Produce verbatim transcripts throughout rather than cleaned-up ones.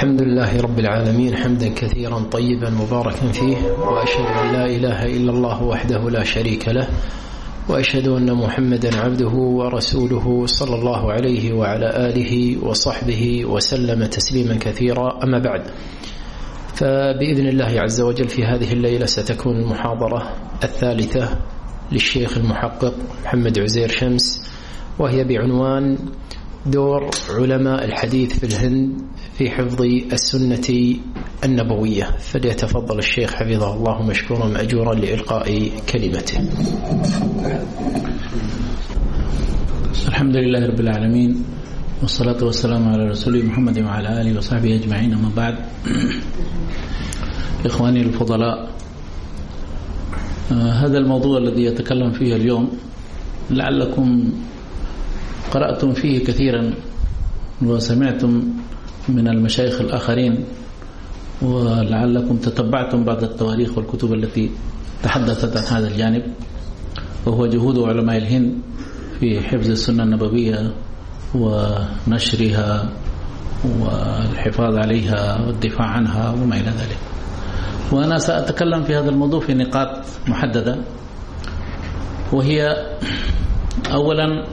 الحمد لله رب العالمين حمدا كثيرا طيبا مباركا فيه، وأشهد أن لا إله إلا الله وحده لا شريك له، وأشهد أن محمدا عبده ورسوله صلى الله عليه وعلى آله وصحبه وسلم تسليما كثيرا. أما بعد، فبإذن الله عز وجل في هذه الليلة ستكون المحاضرة الثالثة للشيخ المحقق محمد عزير شمس، وهي بعنوان دور علماء الحديث في الهند في حفظ السنة النبوية. فليتفضل الشيخ حفظه الله مشكورا مأجورا لإلقاء كلمته. الحمد لله رب العالمين، والصلاة والسلام على رسوله محمد وعلى آله وصحبه أجمعين. أما بعد، إخواني الفضلاء، هذا الموضوع الذي يتكلم فيه اليوم لعلكم قرأتم فيه كثيرا وسمعتم من المشايخ الآخرين، ولعلكم تتبعتم بعض التواريخ والكتب التي تحدثت عن هذا الجانب، وهو جهود علماء الهند في حفظ السنة النبوية ونشرها والحفاظ عليها والدفاع عنها وما إلى ذلك. وأنا سأتكلم في هذا الموضوع في نقاط محددة، وهي أولا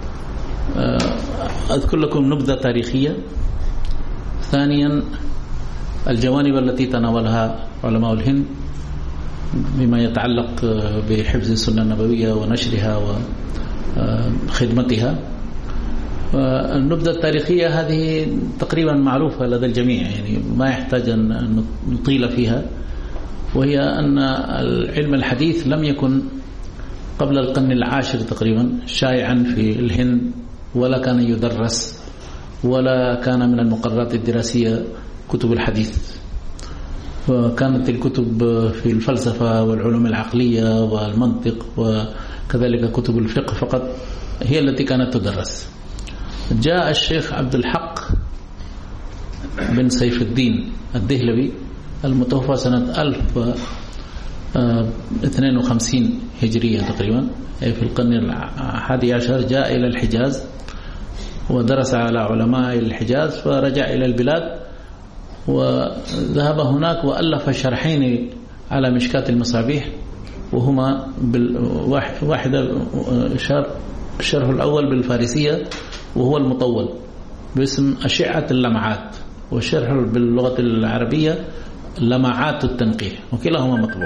أذكر لكم نبذة تاريخية، ثانيا الجوانب التي تناولها علماء الهند بما يتعلق بحفظ السنة النبوية ونشرها وخدمتها. النبذة التاريخية هذه تقريبا معروفة لدى الجميع، يعني ما يحتاج أن نطيل فيها، وهي أن العلم الحديث لم يكن قبل القرن العاشر تقريبا شائعا في الهند، ولا كان يدرس، ولا كان من المقررات الدراسية كتب الحديث. وكانت الكتب في الفلسفة والعلوم العقلية والمنطق وكذلك كتب الفقه فقط هي التي كانت تدرس. جاء الشيخ عبد الحق بن سيف الدين الدهلوي المتوفى سنة ألف واثنين وخمسين هجرية تقريبا، في القرن الحادي عشر، جاء إلى الحجاز ودرس على علماء الحجاز، فرجع إلى البلاد وذهب هناك وألف شرحين على مشكاة المصابيح، وهما واحدة الشرح الأول بالفارسية وهو المطول باسم أشعة اللمعات، والشرح باللغة العربية لمعات التنقيح، وكلاهما مطبوع.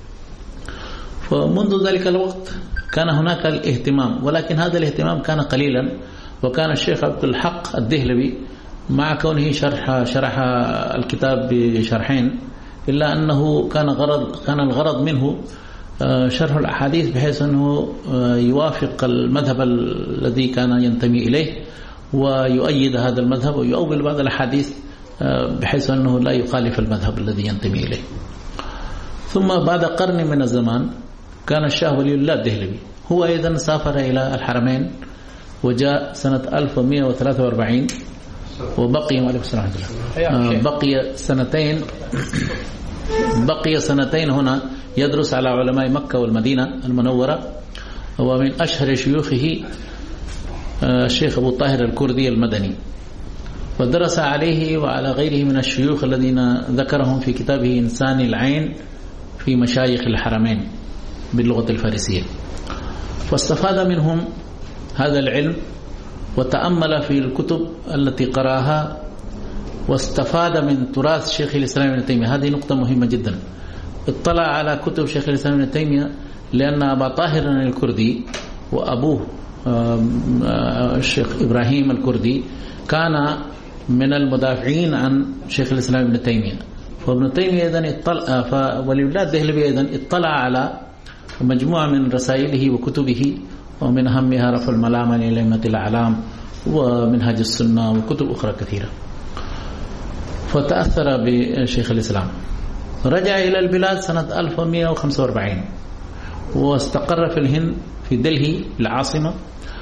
فمنذ ذلك الوقت كان هناك الاهتمام، ولكن هذا الاهتمام كان قليلا. وكان الشيخ عبد الحق الدهلوي مع كونه شرح شرح الكتاب بشرحين، إلا أنه كان غرض كان الغرض منه شرح الأحاديث بحيث أنه يوافق المذهب الذي كان ينتمي إليه، ويؤيد هذا المذهب، ويؤول بعض الأحاديث بحيث أنه لا يخالف المذهب الذي ينتمي إليه. ثم بعد قرن من الزمان كان الشاه ولي الله الدهلوي هو أيضا سافر إلى الحرمين، وجاء سنة ألف ومئة وثلاثة وأربعين، وبقي بقي سنتين بقي سنتين هنا يدرس على علماء مكة والمدينة المنورة. ومن أشهر شيوخه الشيخ أبو طاهر الكردي المدني، ودرس عليه وعلى غيره من الشيوخ الذين ذكرهم في كتابه إنسان العين في مشايخ الحرمين باللغة الفارسية، واستفاد منهم هذا العلم، وتأمل في الكتب التي قرأها، واستفاد من تراث شيخ الإسلام ابن تيمية. هذه نقطة مهمة جدا. اطلع على كتب شيخ الإسلام ابن تيمية، لأن أبا طاهر الكردي وأبوه الشيخ إبراهيم الكردي كان من المدافعين عن شيخ الإسلام ابن تيمية. فابن تيمية إذن اطلع فولي الله الدهلوي إذن اطلع على مجموعة من رسائله وكتبه، ومن أهمها رفع الملام عن أئمة الأعلام ومنهج السنة وكتب أخرى كثيرة، فتأثر بشيخ الإسلام. رجع إلى البلاد سنة ألف ومئة وخمسة وأربعين، واستقر في الهند في دلهي العاصمة.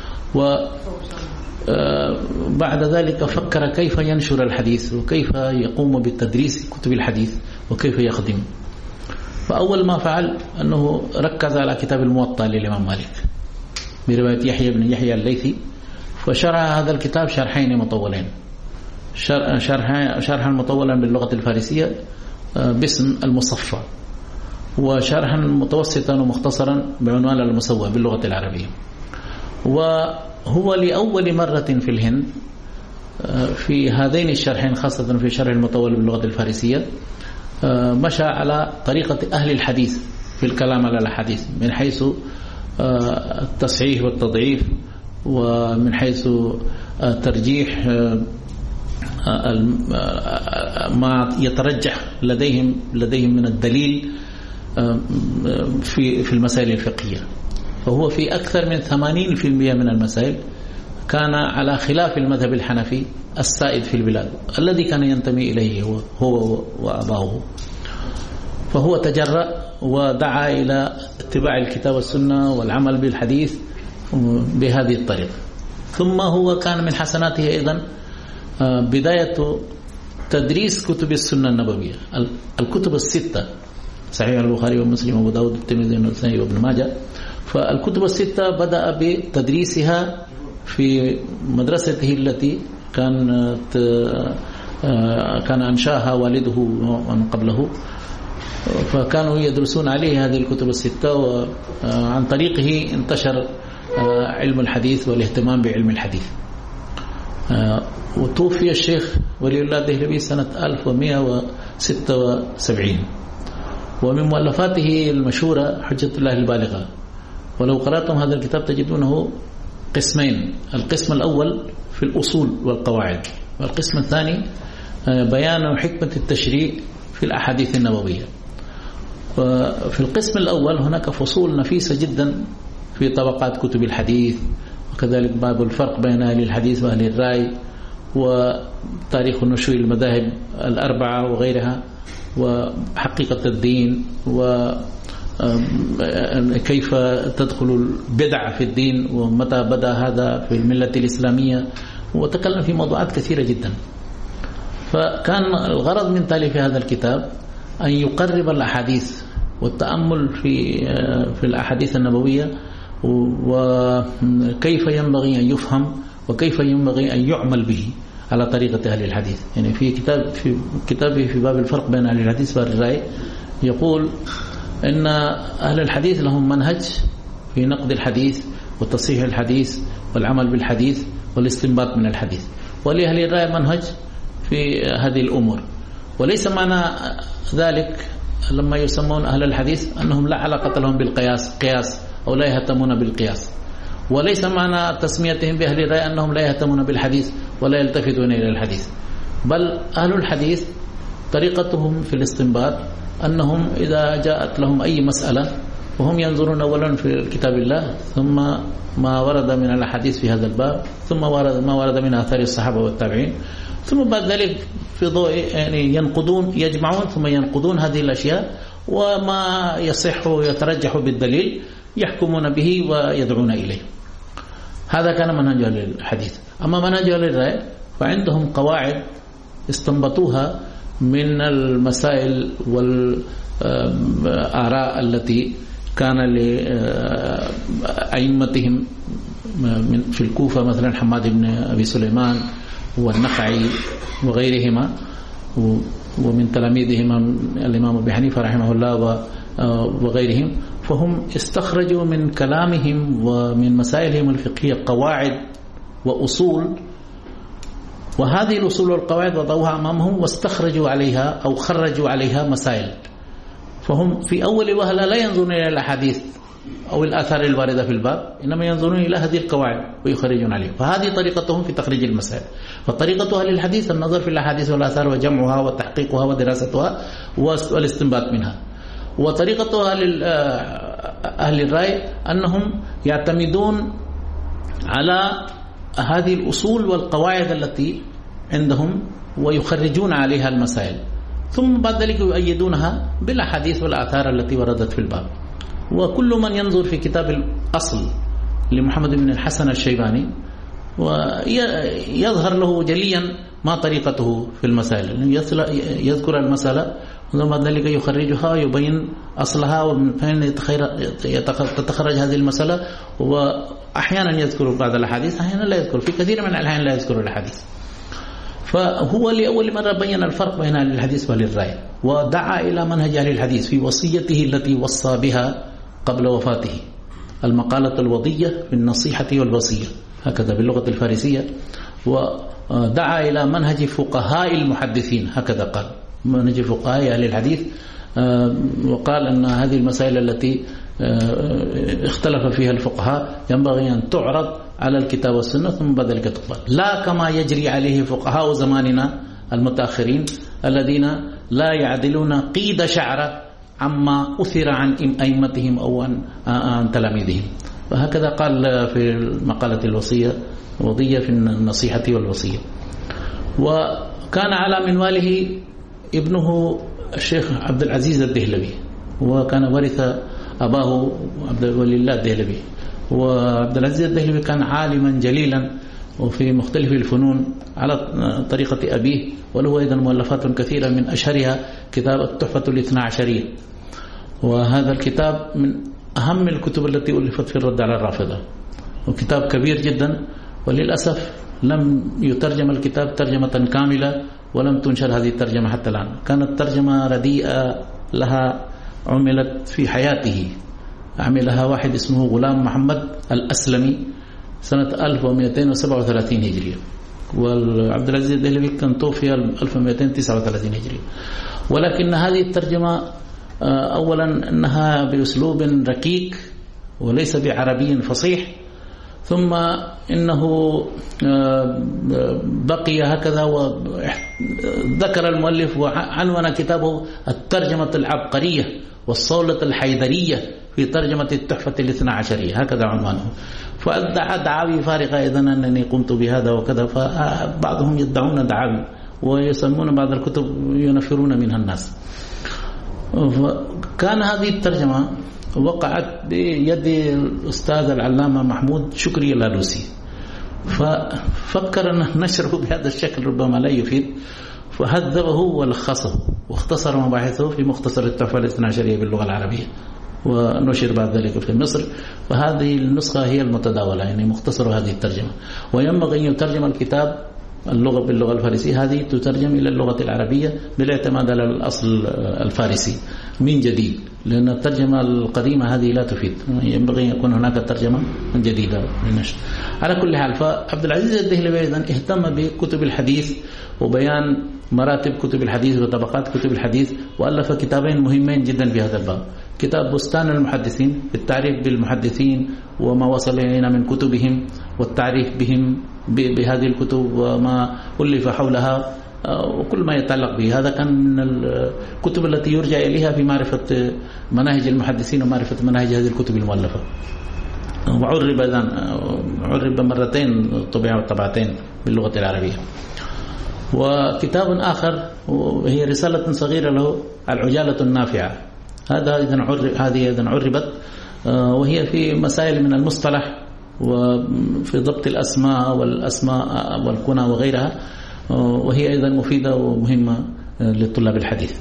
وبعد ذلك فكر كيف ينشر الحديث، وكيف يقوم بالتدريس كتب الحديث، وكيف يخدم. فأول ما فعل أنه ركز على كتاب الموطأ للإمام مالك برواية يحيى بن يحيى الليثي، فشرح هذا الكتاب شرحين مطولين، شرح شرحا مطولا باللغة الفارسية باسم المصفى، وشرحا متوسطا ومختصرا بعنوان المسوى باللغة العربية. وهو لأول مرة في الهند في هذين الشرحين، خاصة في شرح المطول باللغة الفارسية، مشى على طريقة أهل الحديث في الكلام على الحديث، من حيث التصحيح والتضعيف، ومن حيث ترجيح ما يترجح لديهم لديهم من الدليل في في المسائل الفقهية. فهو في أكثر من ثمانين بالمئة من المسائل كان على خلاف المذهب الحنفي السائد في البلاد الذي كان ينتمي إليه هو, هو وأباه. فهو تجرأ ودعا إلى اتباع الكتاب والسنة والعمل بالحديث بهذه الطريقة. ثم هو كان من حسناته أيضا بداية تدريس كتب السنة النبوية، الكتب الستة، صحيح البخاري ومسلم وابو داود والترمذي والنسائي وابن ماجه. فالكتب الستة بدأ بتدريسها في مدرسته التي كان كان أنشاها والده من قبله، فكانوا يدرسون عليه هذه الكتب الستة، وعن طريقه انتشر علم الحديث والاهتمام بعلم الحديث. وتوفي الشيخ ولي الله الدهلوي سنة ألف ومئة وستة وسبعين. ومن مؤلفاته المشهورة حجة الله البالغة، ولو قرأتم هذا الكتاب تجدونه قسمين، القسم الأول في الأصول والقواعد، والقسم الثاني بيان حكمة التشريع في الأحاديث النبوية. وفي القسم الأول هناك فصول نفيسة جدا في طبقات كتب الحديث، وكذلك باب الفرق بين أهل الحديث وأهل الرأي، وتاريخ نشوء المذاهب الأربعة وغيرها، وحقيقة الدين، وكيف تدخل البدع في الدين، ومتى بدأ هذا في الملة الإسلامية، وتكلم في موضوعات كثيرة جدا. فكان الغرض من تأليف هذا الكتاب أن يقرب الأحاديث والتأمل في في الأحاديث النبوية، وكيف ينبغي أن يفهم وكيف ينبغي أن يعمل به على طريقة أهل الحديث. يعني في كتاب في كتابه في باب الفرق بين أهل الحديث وأهل الرأي يقول إن أهل الحديث لهم منهج في نقد الحديث وتصحيح الحديث والعمل بالحديث والاستنباط من الحديث، ولأهل الرأي منهج في هذه الأمور. وليس معنى ذلك لما يسمون أهل الحديث أنهم لا علاقة لهم بالقياس قياس أو لا يهتمون بالقياس، وليس معنى تسميتهم بأهل الرأي أنهم لا يهتمون بالحديث ولا يلتفتون إلى الحديث. بل أهل الحديث طريقتهم في الاستنباط أنهم إذا جاءت لهم أي مسألة وهم ينظرون أولا في كتاب الله، ثم ما ورد من الحديث في هذا الباب، ثم ورد ما ورد من آثار الصحابة والتابعين، ثم بعد ذلك في ضوء يعني ينقضون يجمعون ثم ينقضون هذه الأشياء، وما يصح ويترجح بالدليل يحكمون به ويدعون إليه. هذا كان منهج أهل الحديث. أما منهج أهل الرأي فعندهم قواعد استنبطوها من المسائل والآراء التي كان لأئمتهم في الكوفة، مثلا حماد بن أبي سليمان والنخعي وغيرهما، ومن تلاميذهما الإمام أبي حنيفة رحمه الله وغيرهم. فهم استخرجوا من كلامهم ومن مسائلهم الفقهية قواعد وأصول، وهذه الأصول والقواعد وضعوها أمامهم واستخرجوا عليها أو خرجوا عليها مسائل. فهم في أول وهلة لا ينظرون إلى الأحاديث أو الآثار الواردة في الباب، إنما ينظرون إلى هذه القواعد ويخرجون عليها. فهذه طريقتهم في تخريج المسائل. فطريقة أهل الحديث النظر في الأحاديث والآثار وجمعها وتحقيقها ودراستها والاستنباط منها. وطريقة أهل أهل الرأي أنهم يعتمدون على هذه الأصول والقواعد التي عندهم ويخرجون عليها المسائل، ثم بعد ذلك يؤيدونها بالأحاديث والآثار التي وردت في الباب. وكل من ينظر في كتاب الأصل لمحمد بن الحسن الشيباني ويظهر له جليا ما طريقته في المسائل، يذكر المسألة ثم ذلك يخرجها ويبين أصلها ومن فين تتخرج هذه المسألة. وأحيانا يذكر بعض الأحاديث، أحيانا لا يذكر، في كثير من الأحيان لا يذكر الحديث. فهو لأول مرة بين الفرق بين أهل الحديث وأهل الرأي، ودعا إلى منهج أهل الحديث في وصيته التي وصى بها قبل وفاته، المقالة الوضية في النصيحة والوصية، هكذا باللغة الفارسية. ودعا إلى منهج فقهاء المحدثين، هكذا قال، منهج فقهاء أهل الحديث. وقال أن هذه المسائل التي اختلف فيها الفقهاء ينبغي أن تعرض على الكتاب والسنة ثم بعد ذلك تقبل، لا كما يجري عليه فقهاء زماننا المتأخرين الذين لا يعدلون قيد شعرة عما أثر عن أئمتهم أو عن تلاميذهم. وهكذا قال في مقالة الوصية وضية في النصيحة والوصية. وكان على منواله ابنه الشيخ عبد العزيز الدهلوي، وكان ورث أباه عبد الولي الله الدهلوي. وعبد العزيز الدهلوي كان عالما جليلا وفي مختلف الفنون على طريقة أبيه، وله أيضا مؤلفات كثيرة من أشهرها كتاب التحفة الاثنى عشرية، وهذا الكتاب من أهم الكتب التي ألفت في الرد على الرافضة، وكتاب كبير جدا، وللأسف لم يترجم الكتاب ترجمة كاملة ولم تنشر هذه الترجمة حتى الآن. كانت ترجمة رديئة لها عملت في حياته، عملها واحد اسمه غلام محمد الأسلمي سنة ألف ومئتين وسبعة وثلاثين هجرية، وعبد العزيز الدهلوي كان توفي ألف ومئتين وتسعة وثلاثين هجرية. ولكن هذه الترجمة أولا أنها بأسلوب ركيك وليس بعربي فصيح، ثم إنه بقي هكذا. وذكر المؤلف وعنون كتابه الترجمة العبقرية والصولة الحيدرية في ترجمة التحفة الاثنى عشرية، هكذا عنوانه. فادعى دعاوي فارغة إذن أنني قمت بهذا وكذا، فبعضهم يدعون دعاوي ويسمون بعض الكتب ينفرون منها الناس. كان هذه الترجمة وقعت بيد الأستاذ العلامة محمود شكري الألوسي، ففكر أن نشره بهذا الشكل ربما لا يفيد، فهذبه ولخصه واختصر مباحثه في مختصر التحفة الاثنى عشرية باللغة العربية، ونشر بعد ذلك في مصر. فهذه النسخة هي المتداولة، يعني مختصر هذه الترجمة. وينبغي أن يترجم الكتاب اللغة باللغة الفارسية، هذه تترجم إلى اللغة العربية بالاعتماد على الأصل الفارسي من جديد، لأن الترجمة القديمة هذه لا تفيد، ينبغي أن يكون هناك ترجمة جديدة للنشر. على كل حال، فعبد العزيز الدهلوي أيضا اهتم بكتب الحديث وبيان مراتب كتب الحديث وطبقات كتب الحديث، وألف كتابين مهمين جدا في هذا الباب: كتاب بستان المحدثين بالتعريف بالمحدثين وما وصل إلينا من كتبهم والتعريف بهم بهذه الكتب وما ألف حولها وكل ما يتعلق به. هذا كان من الكتب التي يرجع إليها في معرفة مناهج المحدثين ومعرفة مناهج هذه الكتب المؤلفة. وعرب أيضا عرب مرتين، طبع طبعتين باللغة العربية. وكتاب آخر وهي رسالة صغيرة له العجالة النافعة، هذا إذن عرب هذه إذن عربت، وهي في مسائل من المصطلح وفي ضبط الأسماء والأسماء والكنى وغيرها، وهي أيضا مفيدة ومهمة لطلاب الحديث.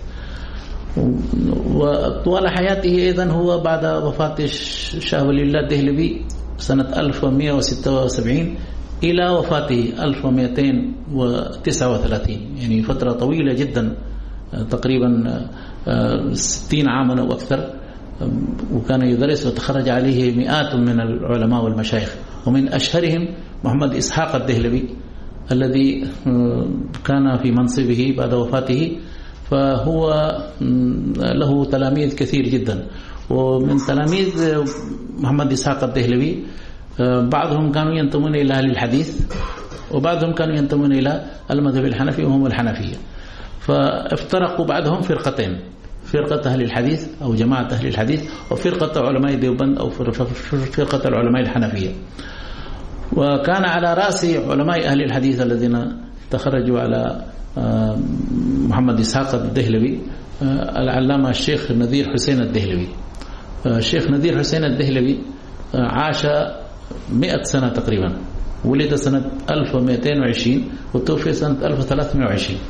وطوال حياته أيضا هو بعد وفاة الشاه ولي الله الدهلوي سنة ألف ومئة وستة وسبعين إلى وفاته ألف ومئتين وتسعة وثلاثين، يعني فترة طويلة جدا، تقريبا ستين عاما أو أكثر، وكان يدرس وتخرج عليه مئات من العلماء والمشايخ، ومن أشهرهم محمد إسحاق الدهلوي الذي كان في منصبه بعد وفاته، فهو له تلاميذ كثير جدا. ومن تلاميذ محمد إسحاق الدهلوي بعضهم كانوا ينتمون إلى أهل الحديث، وبعضهم كانوا ينتمون إلى المذهب الحنفي وهم الحنفية. فافترقوا بعضهم فرقتين: فرقة أهل الحديث أو جماعة أهل الحديث، وفرقة علماء ديوبند أو فرقة العلماء الحنفية. وكان على رأس علماء أهل الحديث الذين تخرجوا على محمد إسحاق الدهلوي العلامة الشيخ نذير حسين الدهلوي. الشيخ نذير حسين الدهلوي عاش مئة سنة تقريبا، ولد سنة ألف ومئتين وعشرين وتوفي سنة ألف وثلاثمئة وعشرين.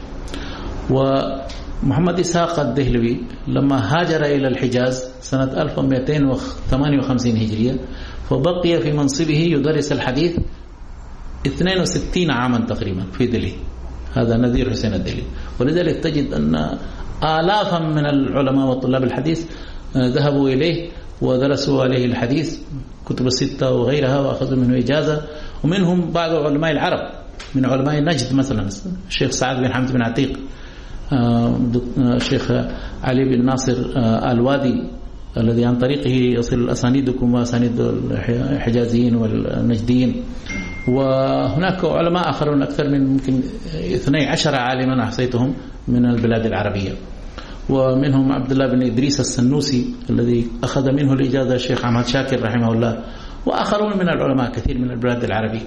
ومحمد إسحاق الدهلوي لما هاجر إلى الحجاز سنة ألف ومئتين وثمانية وخمسين هجرية، فبقي في منصبه يدرس الحديث اثنين وستين عاما تقريبا في دلهي، هذا نذير حسين الدهلوي. ولذلك تجد أن آلافا من العلماء والطلاب الحديث ذهبوا إليه ودرسوا عليه الحديث، كتب الستة وغيرها، وأخذوا منه إجازة. ومنهم بعض علماء العرب من علماء نجد، مثلا الشيخ سعد بن حمد بن عتيق، الشيخ علي بن ناصر الوادي الذي عن طريقه يصل أسانيدكم وأسانيد الحجازيين والنجديين. وهناك علماء آخرون أكثر من ممكن اثني عشر عالما أحصيتهم من البلاد العربية. ومنهم عبد الله بن إدريس السنوسي الذي أخذ منه الإجازة الشيخ أحمد شاكر رحمه الله، وآخرون من العلماء كثير من البلاد العربية.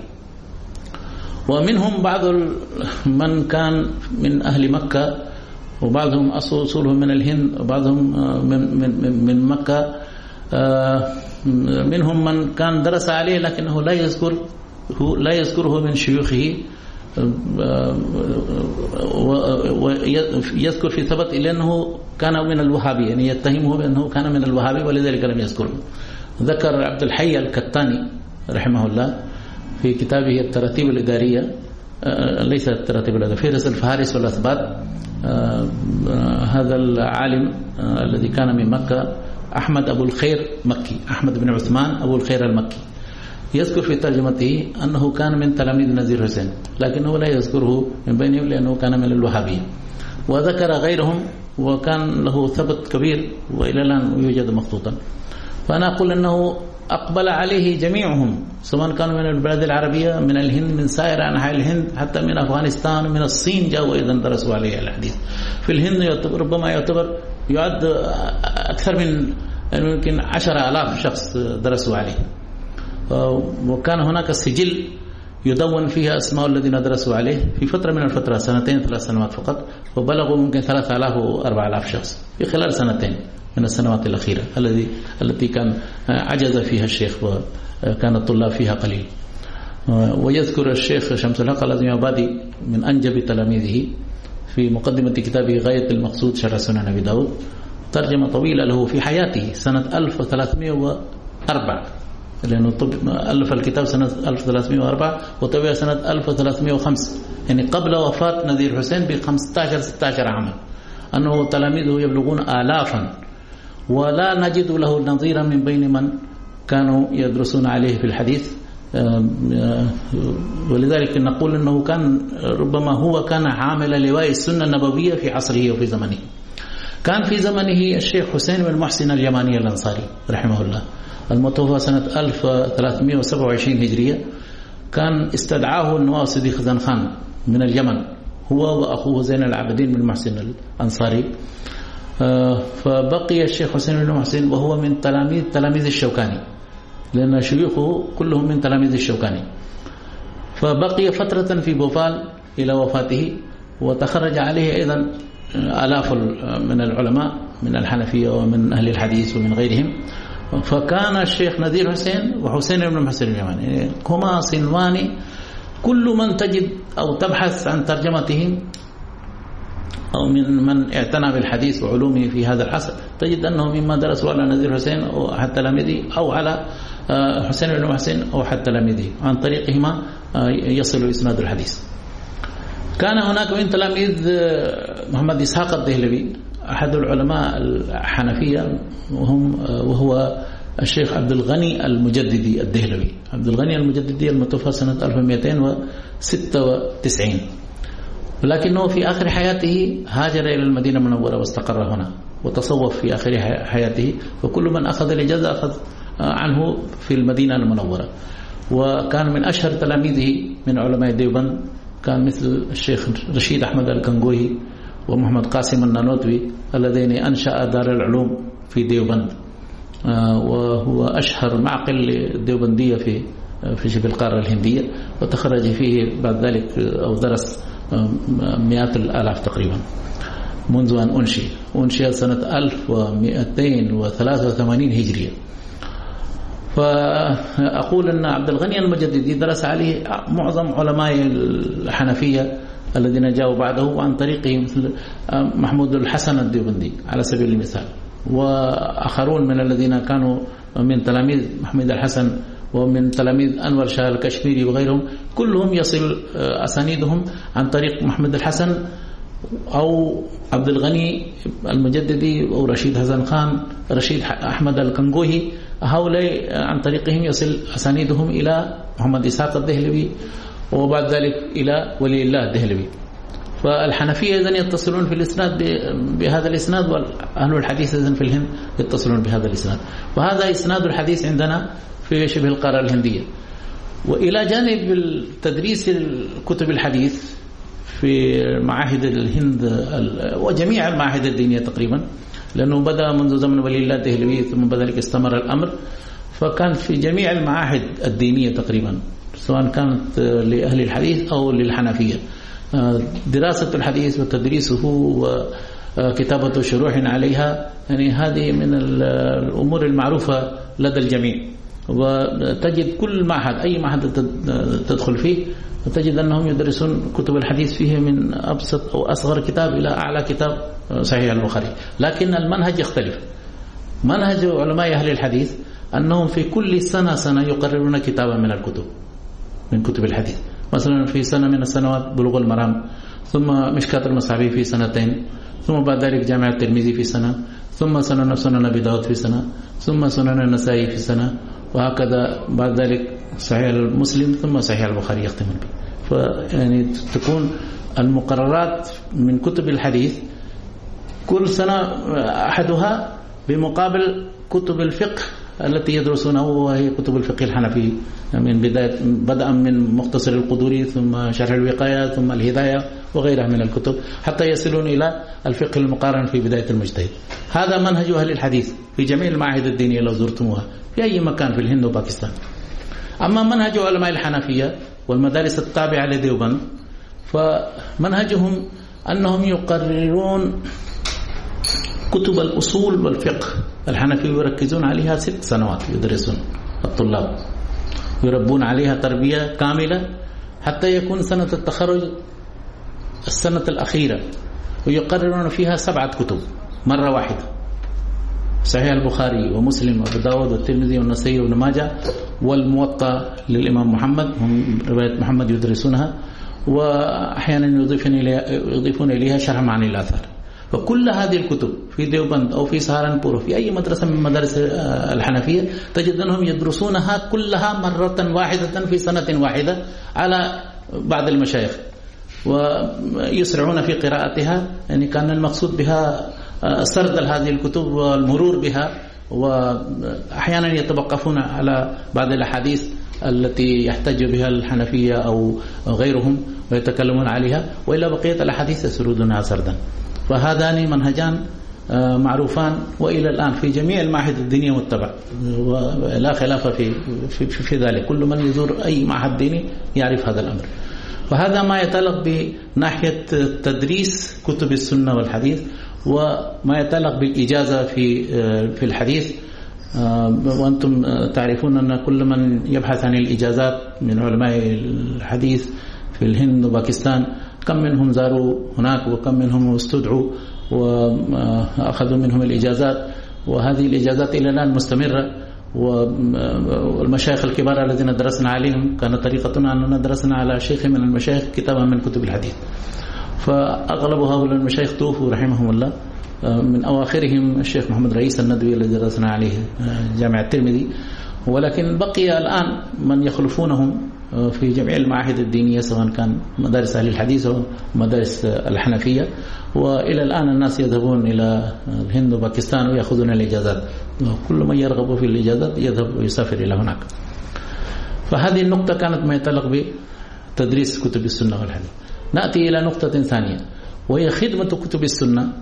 ومنهم بعض من كان من أهل مكة، وبعضهم أصولهم من الهند، وبعضهم من, من, من مكة. منهم من كان درس عليه لكنه لا يذكر لا يذكره من شيوخه، ويذكر في ثبت إلى أنه كان من الوهابي، يعني يتهمه بأنه كان من الوهابي ولذلك لم يذكره. ذكر عبد الحي الكتاني رحمه الله في كتابه التراتيب الإدارية، ليس التراتيب الإدارية، فهرس الفهارس والأثبات. هذا العالم الذي كان من مكة أحمد أبو الخير مكي، أحمد بن عثمان أبو الخير المكي، يذكر في ترجمته أنه كان من تلاميذ نذير حسين، لكنه لا يذكره من بينهم لأنه كان من الوهابية. وذكر غيرهم وكان له ثبت كبير وإلى الآن يوجد مخطوطا. فأنا أقول أنه أقبل عليه جميعهم، سواء كانوا من البلاد العربية، من الهند، من سائر أنحاء الهند، حتى من أفغانستان ومن الصين جاءوا أيضا درسوا عليه الحديث. في الهند يعتبر ربما يعتبر يعد أكثر من يمكن عشرة آلاف شخص درسوا عليه. وكان هناك سجل يدون فيها أسماء الذين درسوا عليه في فترة من الفترات، سنتين ثلاث سنوات فقط، وبلغوا ممكن ثلاثة آلاف وأربعة آلاف شخص في خلال سنتين من السنوات الأخيرة الذي التي كان عجز فيها الشيخ وكان الطلاب فيها قليل. ويذكر الشيخ شمس الحق الأزميابادي من أنجب تلاميذه في مقدمة كتابه غاية المقصود شرح سنن أبي داود، ترجمة طويلة له في حياته سنة ألف وثلاثمائة وأربعة، لأنه ألف الكتاب سنة ألف وثلاثمائة وأربعة وطبع سنة ألف وثلاثمائة وخمسة، يعني قبل وفاة نذير حسين بخمسة عشر ستة عشر عاما. أنه تلاميذه يبلغون آلافا، ولا نجد له نظيرا من بين من كانوا يدرسون عليه في الحديث. ولذلك نقول أنه كان ربما هو كان عامل لواء السنة النبوية في عصره وفي زمنه. كان في زمنه الشيخ حسين بن محسن اليماني الأنصاري رحمه الله المتوفى سنة ألف وثلاثمائة وسبعة وعشرين هجرية، كان استدعاه النواس صديق زنخان من اليمن، هو وأخوه زين العابدين بن محسن الأنصاري. فبقي الشيخ حسين بن محسن وهو من تلاميذ تلاميذ الشوكاني، لأن شيوخه كلهم من تلاميذ الشوكاني. فبقي فترة في بوفال إلى وفاته، وتخرج عليه أيضا آلاف من العلماء من الحنفية ومن أهل الحديث ومن غيرهم. فكان الشيخ نذير حسين وحسين بن محسن اليماني هما صنوان، كل من تجد أو تبحث عن ترجمتهم أو من من اعتنى بالحديث وعلومه في هذا العصر تجد أنه مما درسوا على نذير حسين أو أحد تلاميذه، أو على حسين بن محسن أو أحد تلاميذه، عن طريقهما يصل إسناد الحديث. كان هناك من تلاميذ محمد إسحاق الدهلوي أحد العلماء الحنفية، وهم وهو الشيخ عبد الغني المجددي الدهلوي. عبد الغني المجددي المتوفى سنة ألف ومئتين وستة وتسعين، ولكنه في آخر حياته هاجر إلى المدينة المنورة واستقر هنا وتصوف في آخر حياته. وكل من أخذ الإجازة أخذ عنه في المدينة المنورة. وكان من أشهر تلاميذه من علماء ديوبند كان مثل الشيخ رشيد أحمد الكنغوهي ومحمد قاسم النانوتوي اللذين أنشأ دار العلوم في ديوبند، وهو أشهر معقل للديوبندية في في شبه القارة الهندية، وتخرج فيه بعد ذلك أو درس مئات الآلاف تقريبا منذ أن أنشئ أنشئ سنة ألف ومئتين وثلاثة وثمانين هجرية. فأقول أن عبد الغني المجددي درس عليه معظم علماء الحنفية الذين جاءوا بعده، وعن طريقه مثل محمود الحسن الديوبندي على سبيل المثال، وآخرون من الذين كانوا من تلاميذ محمود الحسن ومن تلاميذ أنور شاه الكشميري وغيرهم، كلهم يصل أسانيدهم عن طريق محمد الحسن أو عبد الغني المجددي أو رشيد حسن خان، رشيد أحمد الكنغوهي، هؤلاء عن طريقهم يصل أسانيدهم إلى محمد إسحاق الدهلوي، وبعد ذلك إلى ولي الله الدهلوي. فالحنفية إذن يتصلون في الإسناد بهذا الإسناد، وأهل الحديث إذن في الهند يتصلون بهذا الإسناد. وهذا إسناد الحديث عندنا في شبه القارة الهندية. وإلى جانب تدريس الكتب الحديث في معاهد الهند وجميع المعاهد الدينية تقريبا، لأنه بدأ منذ زمن ولي الله الدهلوي ثم بعد ذلك استمر الأمر، فكان في جميع المعاهد الدينية تقريبا سواء كانت لأهل الحديث أو للحنفية دراسة الحديث وتدريسه وكتابة شروح عليها، يعني هذه من الأمور المعروفة لدى الجميع. وتجد كل معهد أي معهد تدخل فيه وتجد أنهم يدرسون كتب الحديث فيه من أبسط أو أصغر كتاب إلى أعلى كتاب صحيح البخاري. لكن المنهج يختلف. منهج علماء أهل الحديث أنهم في كل سنة سنة يقررون كتابا من الكتب من كتب الحديث. مثلا في سنة من السنوات بلوغ المرام، ثم مشكاة المصابيح في سنتين، ثم بعد ذلك جامع الترمذي في سنة، ثم سنن سنن أبي داود في سنة، ثم سنن النسائي في سنة، وهكذا بعد ذلك صحيح المسلم، ثم صحيح البخاري يختمون به. فيعني تكون المقررات من كتب الحديث كل سنة أحدها بمقابل كتب الفقه التي يدرسونه، وهي كتب الفقه الحنفي من بداية بدءا من مختصر القدوري ثم شرح الوقاية ثم الهداية وغيرها من الكتب حتى يصلون إلى الفقه المقارن في بداية المجتهد. هذا منهج أهل الحديث في جميع المعاهد الدينية لو زرتموها في أي مكان في الهند وباكستان. أما منهج علماء الحنفية والمدارس التابعة لديوبند فمنهجهم أنهم يقررون كتب الأصول والفقه الحنفي ويركزون عليها ست سنوات يدرسون الطلاب ويربون عليها تربية كاملة حتى يكون سنة التخرج السنة الأخيرة، ويقررون فيها سبعة كتب مرة واحدة: صحيح البخاري ومسلم وابو داود والترمذي والنسائي وابن ماجه والموطأ للإمام محمد، هم رواية محمد يدرسونها، وأحيانا يضيفون إليها يضيفون إليها شرح معاني الآثار. وكل هذه الكتب في ديوبند أو في سهارنبور في أي مدرسة من مدارس الحنفية تجد أنهم يدرسونها كلها مرة واحدة في سنة واحدة على بعض المشايخ، ويسرعون في قراءتها. يعني كان المقصود بها سرد هذه الكتب والمرور بها، وأحيانا يتوقفون على بعض الأحاديث التي يحتج بها الحنفية أو غيرهم ويتكلمون عليها، وإلا بقية الأحاديث يسردونها سردا. فهذان منهجان معروفان وإلى الآن في جميع المعاهد الدينية متبع، ولا خلاف في, في, في ذلك. كل من يزور أي معهد ديني يعرف هذا الأمر. وهذا ما يتعلق بناحية تدريس كتب السنة والحديث، وما يتعلق بالإجازة في في الحديث. وأنتم تعرفون أن كل من يبحث عن الإجازات من علماء الحديث في الهند وباكستان كم منهم زاروا هناك وكم منهم استدعوا وأخذوا منهم الإجازات، وهذه الإجازات إلى الآن مستمرة. والمشايخ الكبار الذين درسنا عليهم كان طريقتنا أننا درسنا على شيخ من المشايخ كتابا من كتب الحديث، فأغلب هؤلاء المشايخ توفوا رحمهم الله. من أواخرهم الشيخ محمد رئيس الندوي الذي درسنا عليه جامع الترمذي، ولكن بقي الآن من يخلفونهم في جميع المعاهد الدينية سواء كان مدارس أهل الحديث أو مدارس الحنفية. وإلى الآن الناس يذهبون إلى الهند وباكستان ويأخذون الإجازات، كل من يرغب في الإجازات يذهب ويسافر إلى هناك. فهذه النقطة كانت ما يتعلق بتدريس كتب السنة والحديث. نأتي إلى نقطة ثانية وهي خدمة كتب السنة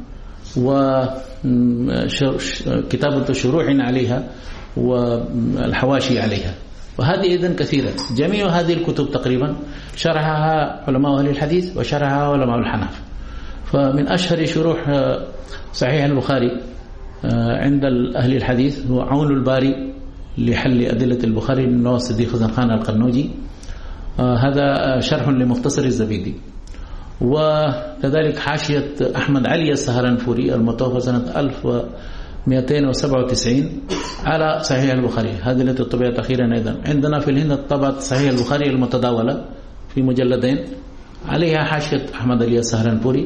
وكتابة شروح عليها والحواشي عليها. وهذه إذن كثيرة. جميع هذه الكتب تقريبا شرحها علماء أهل الحديث وشرحها علماء الحنف. فمن أشهر شروح صحيح البخاري عند أهل الحديث هو عون الباري لحل أدلة البخاري للنوى الصديق حسن خان القرنوجي، هذا شرح لمختصر الزبيدي. وكذلك حاشية أحمد علي السهرنفوري المتوفى سنة ألف مئتين وسبعة وتسعين على صحيح البخاري، هذه التي طبعت أخيرا. أيضا عندنا في الهند طبعة صحيح البخاري المتداولة في مجلدين، عليها حاشية أحمد علي السهرانبوري،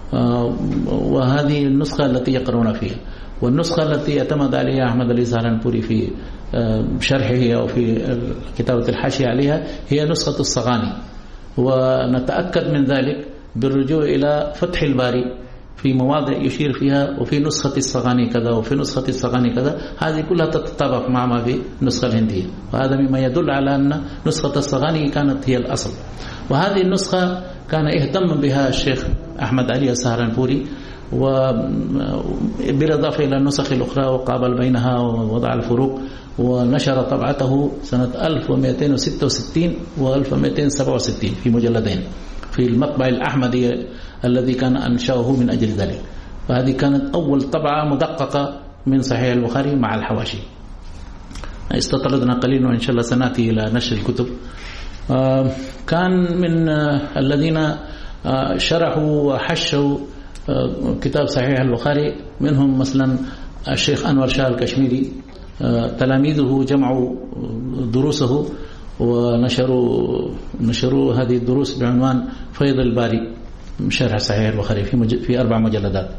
وهذه النسخة التي يقرؤون فيها. والنسخة التي اعتمد عليها أحمد علي السهرانبوري في شرحه أو في كتابة الحاشية عليها هي نسخة الصغاني، ونتأكد من ذلك بالرجوع إلى فتح الباري في مواضع يشير فيها وفي نسخة الصغاني كذا وفي نسخة الصغاني كذا، هذه كلها تتطابق مع ما في النسخة الهندية، وهذا مما يدل على أن نسخة الصغاني كانت هي الأصل. وهذه النسخة كان اهتم بها الشيخ أحمد علي السهرانبوري، وبالإضافة إلى النسخ الأخرى وقابل بينها ووضع الفروق، ونشر طبعته سنة ألف ومئتين وستة وستين و ألف ومئتين وسبعة وستين في مجلدين في المطبع الأحمدي الذي كان أنشأه من أجل ذلك. فهذه كانت أول طبعة مدققة من صحيح البخاري مع الحواشي. استطردنا قليلا وإن شاء الله سنأتي إلى نشر الكتب. كان من الذين شرحوا وحشوا كتاب صحيح البخاري منهم مثلا الشيخ أنور شاه الكشميري، تلاميذه جمعوا دروسه ونشروا نشروا هذه الدروس بعنوان فيض الباري شرح صحيح البخاري في في أربع مجلدات.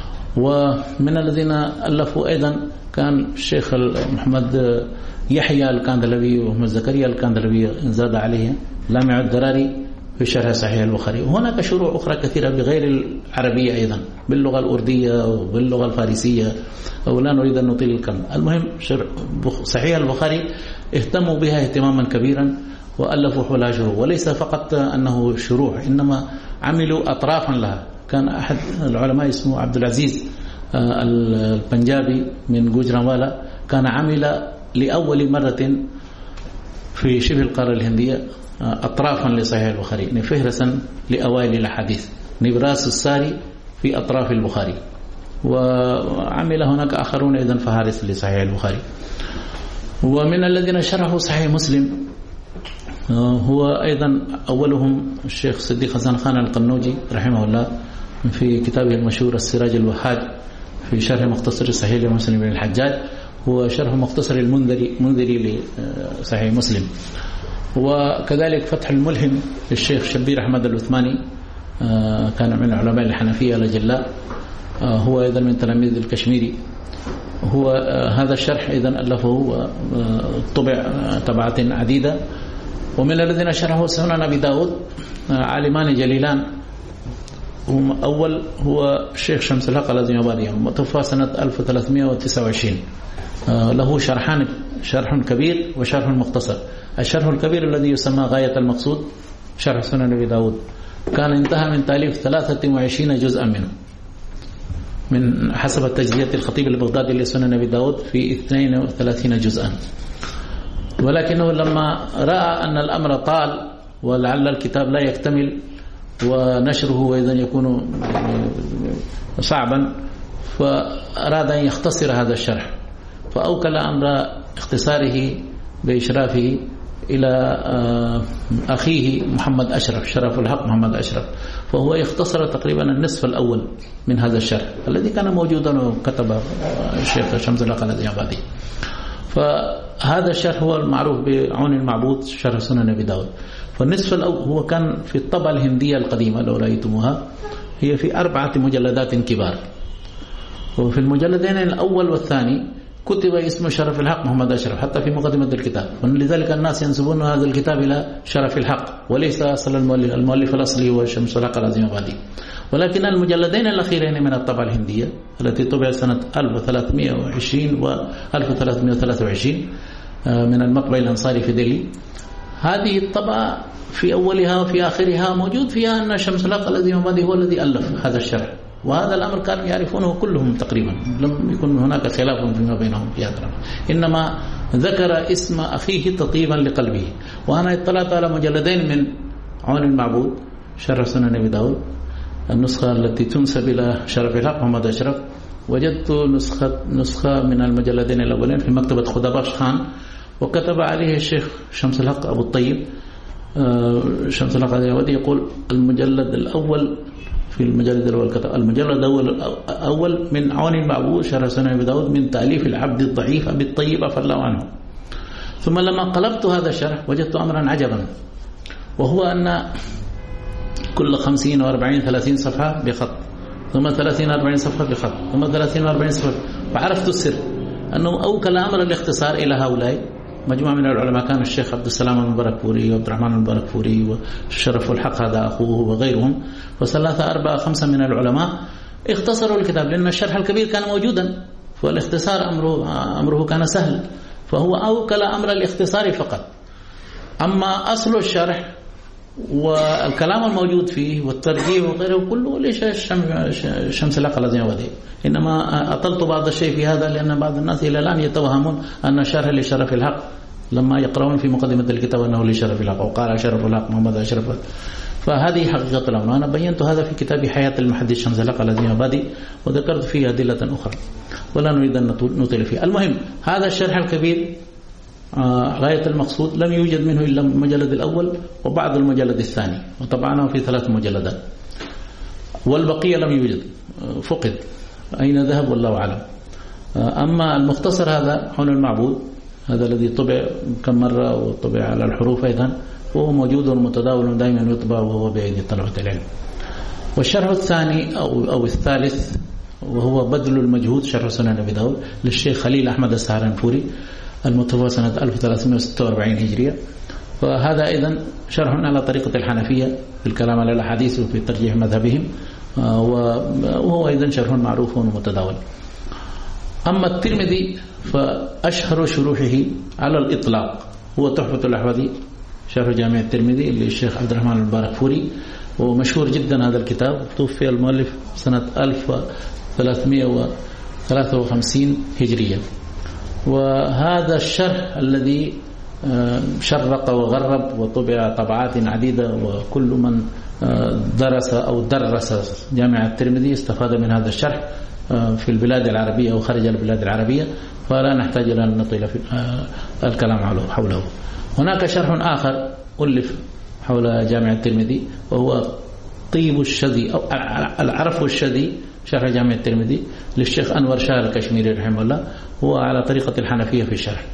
ومن الذين ألفوا أيضا كان الشيخ محمد يحيى الكاندلوي ومحمد زكريا الكاندلوي زاد عليه لامع الدراري في شرح صحيح البخاري. وهناك شروح أخرى كثيرة بغير العربية أيضا باللغة الأردية وباللغة الفارسية، ولا نريد أن نطيل الكلام. المهم صحيح البخاري اهتموا بها اهتماما كبيرا وألفوا حولها شروح، وليس فقط أنه شروح إنما عملوا أطرافا لها. كان أحد العلماء اسمه عبد العزيز البنجابي من جوجرانوالا كان عمل لأول مرة في شبه القارة الهندية أطرافا لصحيح البخاري، فهرسا لأوائل الحديث، نبراس الساري في أطراف البخاري. وعمل هناك آخرون أيضا فهارس لصحيح البخاري. ومن الذين شرحوا صحيح مسلم هو أيضا أولهم الشيخ صديق حسن خان القنوجي رحمه الله في كتابه المشهور السراج الوهاج في شرح مختصر صحيح مسلم بن الحجاج، هو شرح مختصر المنذري منذري لصحيح مسلم. وكذلك فتح الملهم للشيخ شبير أحمد العثماني، كان من علماء الحنفية الأجلاء، هو أيضا من تلاميذ الكشميري. هو هذا الشرح أيضا ألفه وطبع طبعات عديدة. ومن الذين شرحوا سنن أبي داود عالمان جليلان، أول هو الشيخ شمس الحق الأزيمبادي متوفى سنة ألف وثلاثمئة وتسعة وعشرين، له شرحان، شرح كبير وشرح مختصر. الشرح الكبير الذي يسمى غاية المقصود شرح سنن أبي داود كان انتهى من تأليف ثلاثة وعشرين جزءا منه من حسب التجزئة الخطيب البغدادي لسنن أبي داود في اثنين وثلاثين جزءا. ولكنه لما رأى أن الأمر طال ولعل الكتاب لا يكتمل ونشره أيضا يكون صعبا، فأراد أن يختصر هذا الشرح، فأوكل أمر اختصاره بإشرافه إلى أخيه محمد أشرف شرف الحق محمد أشرف، فهو يختصر تقريبا النصف الأول من هذا الشرح الذي كان موجودا وكتبه الشيخ شمس الحق الأزيمبادي. فهذا الشرح هو المعروف بعون المعبود شرح سنن أبي داود. فالنصف الأول هو كان في الطبعة الهندية القديمة لو رأيتموها، هي في أربعة مجلدات كبار، وفي المجلدين الأول والثاني كتب اسم شرف الحق محمد أشرف حتى في مقدمة الكتاب، ولذلك الناس ينسبون هذا الكتاب إلى شرف الحق وليس أصل المؤلف. المؤلف الأصلي هو شمس الحق الأزيمبادي. ولكن المجلدين الأخيرين من الطبعة الهندية التي طبع سنة ألف وثلاثمئة وعشرين و ألف وثلاثمئة وثلاثة وعشرين من المطبع الأنصاري في دلهي، هذه الطبعة في أولها وفي آخرها موجود فيها أن شمس الحق الأزيمبادي هو الذي ألف هذا الشرح. وهذا الأمر كانوا يعرفونه كلهم تقريبا، لم يكن هناك خلاف فيما بينهم في هذا، إنما ذكر اسم أخيه تطيبا لقلبه. وأنا اطلعت على مجلدين من عون المعبود شرح سنن أبي داود، النسخة التي تنسب إلى شرف الحق محمد أشرف، وجدت نسخة نسخة من المجلدين الأولين في مكتبة خدابش خان، وكتب عليه الشيخ شمس الحق أبو الطيب شمس الحق الأزيمبادي يقول المجلد الأول في المجلد الأول كتب المجلد الأول أول من عون المعبود شرح سنن أبي داود من تأليف العبد الضعيف أبي الطيب عفى الله عنه. ثم لما قلبت هذا الشرح وجدت أمرا عجبا، وهو أن كل خمسين وأربعين ثلاثين صفحة بخط، ثم ثلاثين أربعين صفحة بخط، ثم ثلاثين وأربعين صفحة. فعرفت السر أنه أوكل أمر الاختصار إلى هؤلاء مجموعة من العلماء، كان الشيخ عبد السلام المباركفوري وعبد الرحمن المباركفوري والشرف الحق هذا أخوه وغيرهم، وثلاثة أربعة خمسة من العلماء اختصروا الكتاب، لأن الشرح الكبير كان موجودا، فالاختصار أمره, أمره كان سهل، فهو أوكل أمر الاختصار فقط. أما أصل الشرح والكلام الموجود فيه والترجيح وغيره كله ليش الشمس الأقل زي وذي، إنما أطلت بعض الشيء في هذا لأن بعض الناس إلى الآن يتوهمون أن الشرح لشرف الحق لما يقرؤون في مقدمة الكتاب أنه لشرف الحق وقال شرف الحق محمد أشرف. فهذه حقيقة الأمر، أنا بينت هذا في كتاب حياة المحدث شمس الأقل الذي مبادئ، وذكرت فيه أدلة أخرى ولا نريد أن نطيل فيه. المهم هذا الشرح الكبير غاية المقصود لم يوجد منه إلا المجلد الأول وبعض المجلد الثاني، وطبعا في ثلاث مجلدات، والبقية لم يوجد، فقد أين ذهب والله أعلم. أما المختصر هذا عون المعبود هذا الذي طبع كم مرة وطبع على الحروف أيضا، وهو موجود ومتداول دائما يطبع وهو بأيدي طلبة العلم. والشرح الثاني أو, أو الثالث وهو بذل المجهود شرح سنن أبي داود للشيخ خليل أحمد السهرانفوري المتوفى سنة ألف وثلاثمائة وستة وأربعين هجرية، وهذا أيضا شرح على طريقة الحنفية في الكلام على الأحاديث وفي ترجيح مذهبهم، وهو أيضا شرح معروف ومتداول. أما الترمذي فأشهر شروحه على الإطلاق هو تحفة الأحوذي شرح جامع الترمذي للشيخ عبد الرحمن المباركفوري، ومشهور جدا هذا الكتاب. توفي المؤلف سنة ألف وثلاثمائة وثلاثة وخمسين هجرية. وهذا الشرح الذي شرق وغرب وطبع طبعات عديدة، وكل من درس أو درس جامع الترمذي استفاد من هذا الشرح في البلاد العربية وخارج البلاد العربية، فلا نحتاج إلى أن نطيل في الكلام حوله. هناك شرح آخر ألف حول جامع الترمذي وهو طيب الشذي أو العرف الشذي شرح جامع الترمذي للشيخ أنور شاه الكشميري رحمه الله، هو على طريقة الحنفية في الشرح.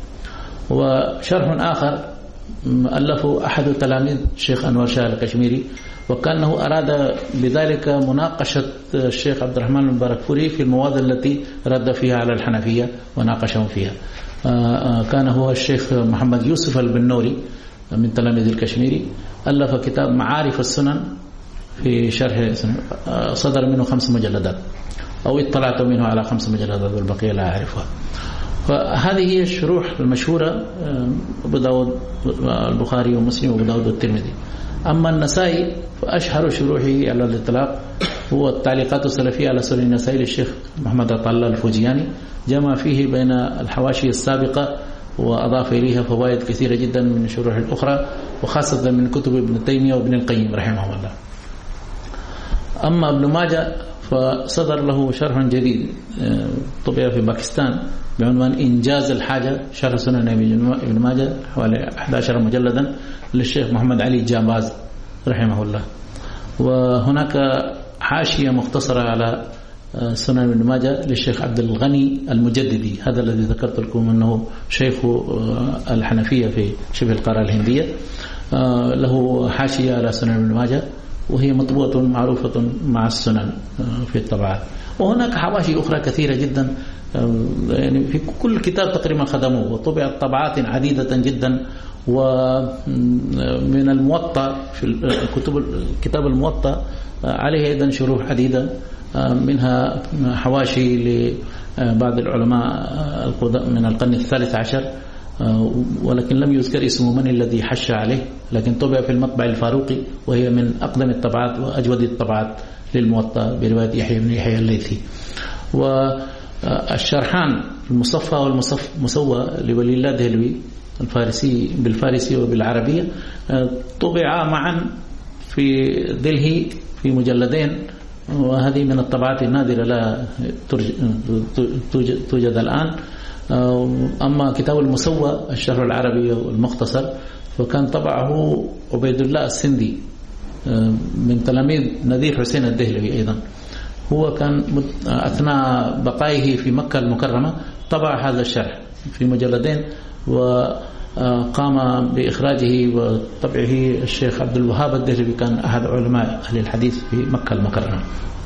وشرح آخر ألفه أحد تلاميذ الشيخ أنور شاه الكشميري، وكأنه أراد بذلك مناقشة الشيخ عبد الرحمن المباركفوري في المواضع التي رد فيها على الحنفية وناقشهم فيها. كان هو الشيخ محمد يوسف البنوري من تلاميذ الكشميري، ألف كتاب معارف السنن في شرح، صدر منه خمس مجلدات أو اطلعت منه على خمس مجلدات والبقية لا أعرفها. فهذه هي الشروح المشهورة، أبو داود البخاري ومسلم وأبو داود والترمذي. أما النسائي فأشهر شروحه على الإطلاق هو التعليقات السلفية على سنن النسائي للشيخ محمد عطا الفوزياني، جمع فيه بين الحواشي السابقة وأضاف إليها فوائد كثيرة جدا من الشروح الأخرى، وخاصة من كتب ابن تيمية وابن القيم رحمه الله. أما ابن ماجه فصدر له شرح جديد طبع في باكستان بعنوان إنجاز الحاجة، شرح سنن ابن ماجه حوالي أحد عشر مجلدا للشيخ محمد علي جامباز رحمه الله. وهناك حاشية مختصرة على سنن ابن ماجه للشيخ عبد الغني المجددي، هذا الذي ذكرت لكم أنه شيخ الحنفية في شبه القارة الهندية، له حاشية على سنن ابن ماجه وهي مطبوعة معروفة مع السنن في الطبعات. وهناك حواشي أخرى كثيرة جدا، يعني في كل كتاب تقريبا خدموه، وطبعت طبعات عديدة جدا. ومن الموطأ في الكتب كتاب الموطأ عليه أيضا شروح عديدة، منها حواشي لبعض العلماء من القرن الثالث عشر، ولكن لم يذكر اسمه من الذي حش عليه، لكن طبع في المطبع الفاروقي، وهي من أقدم الطبعات وأجود الطبعات للموطأ برواية يحيى بن يحيى الليثي. والشرحان المصفى والمسوى لولي الله دهلوي الفارسي بالفارسي وبالعربية طبعا معا في دلهي في مجلدين، وهذه من الطبعات النادرة لا توجد الآن. أما كتاب المسوى الشرح العربي والمختصر فكان طبعه عبيد الله السندي من تلاميذ نذير حسين الدهلوي أيضا. هو كان أثناء بقائه في مكة المكرمة طبع هذا الشرح في مجلدين، وقام بإخراجه وطبعه الشيخ عبد الوهاب الدهلوي، كان أحد علماء أهل الحديث في مكة المكرمة.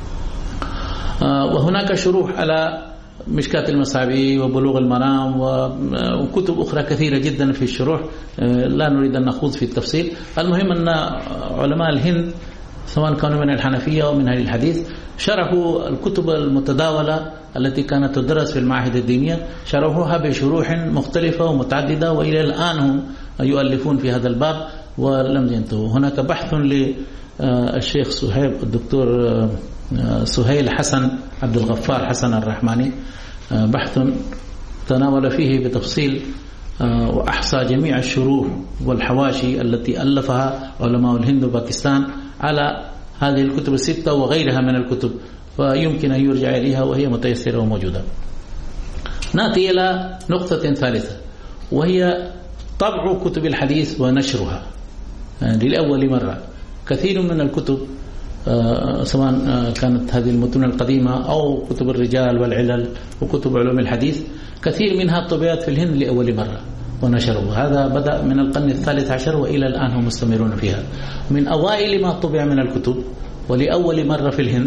وهناك شروح على مشكاة المصابيح وبلوغ المرام وكتب أخرى كثيرة جدا في الشروح، لا نريد أن نخوض في التفصيل. المهم أن علماء الهند سواء كانوا من الحنفية أو من أهل الحديث شرحوا الكتب المتداولة التي كانت تدرس في المعاهد الدينية، شرحوها بشروح مختلفة ومتعددة، وإلى الآن هم يؤلفون في هذا الباب ولم ينتهوا. هناك بحث للشيخ سهيب الدكتور سهيل حسن عبد الغفار حسن الرحماني، بحث تناول فيه بتفصيل وأحصى جميع الشروح والحواشي التي ألفها علماء الهند وباكستان على هذه الكتب الستة وغيرها من الكتب، فيمكن أن يرجع إليها وهي متيسرة وموجودة. نأتي إلى نقطة ثالثة، وهي طبع كتب الحديث ونشرها يعني لأول مرة. كثير من الكتب سواء كانت هذه المتون القديمة أو كتب الرجال والعلل وكتب علوم الحديث، كثير منها طبعت في الهند لأول مرة ونشروا. هذا بدأ من القرن الثالث عشر وإلى الآن هم مستمرون فيها. من أوائل ما طبع من الكتب ولأول مرة في الهند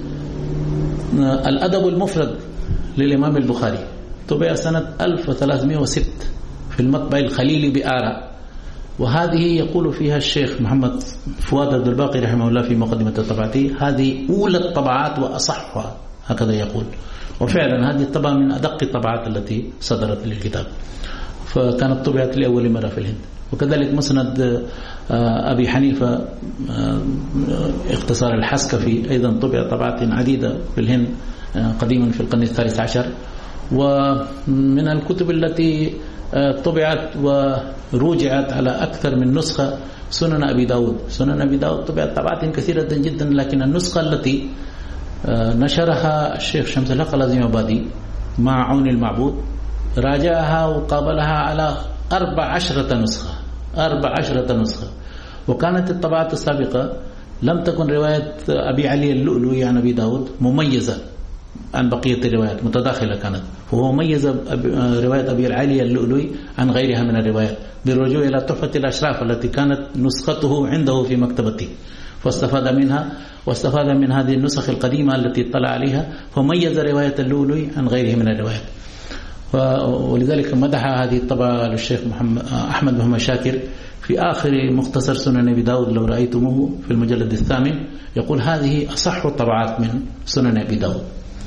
الأدب المفرد للإمام البخاري، طبع سنة ألف وثلاثمائة وستة في المطبع الخليلي بآراء، وهذه يقول فيها الشيخ محمد فؤاد عبد الباقي رحمه الله في مقدمة طبعته هذه أولى الطبعات وأصحها، هكذا يقول. وفعلا هذه الطبعة من أدق الطبعات التي صدرت للكتاب، فكانت طبعت لأول مرة في الهند. وكذلك مسند أبي حنيفة اختصار الحسكفي أيضا طبع طبعات عديدة في الهند قديما في القرن الثالث عشر. ومن الكتب التي طبعت ورجعت على أكثر من نسخة سنن أبي داود. سنن أبي داود طبعت طبعات كثيرة جدا، لكن النسخة التي نشرها الشيخ شمس الحق العظيمبادي مع عون المعبود راجعها وقابلها على أربع عشرة نسخة أربع عشرة نسخة. وكانت الطبعات السابقة لم تكن رواية أبي علي اللؤلؤي عن أبي داود مميزة عن بقية الروايات، متداخلة كانت، وهو ميز رواية أبي علي اللؤلؤي عن غيرها من الروايات بالرجوع إلى تحفة الأشراف التي كانت نسخته عنده في مكتبته، فاستفاد منها واستفاد من هذه النسخ القديمة التي اطلع عليها، فميز رواية اللؤلؤي عن غيره من الروايات. ولذلك مدح هذه الطبعة للشيخ محمد أحمد محمد شاكر في آخر مختصر سنن أبي داود لو رأيتموه في المجلد الثامن، يقول هذه أصح الطبعات من سنن أبي داود.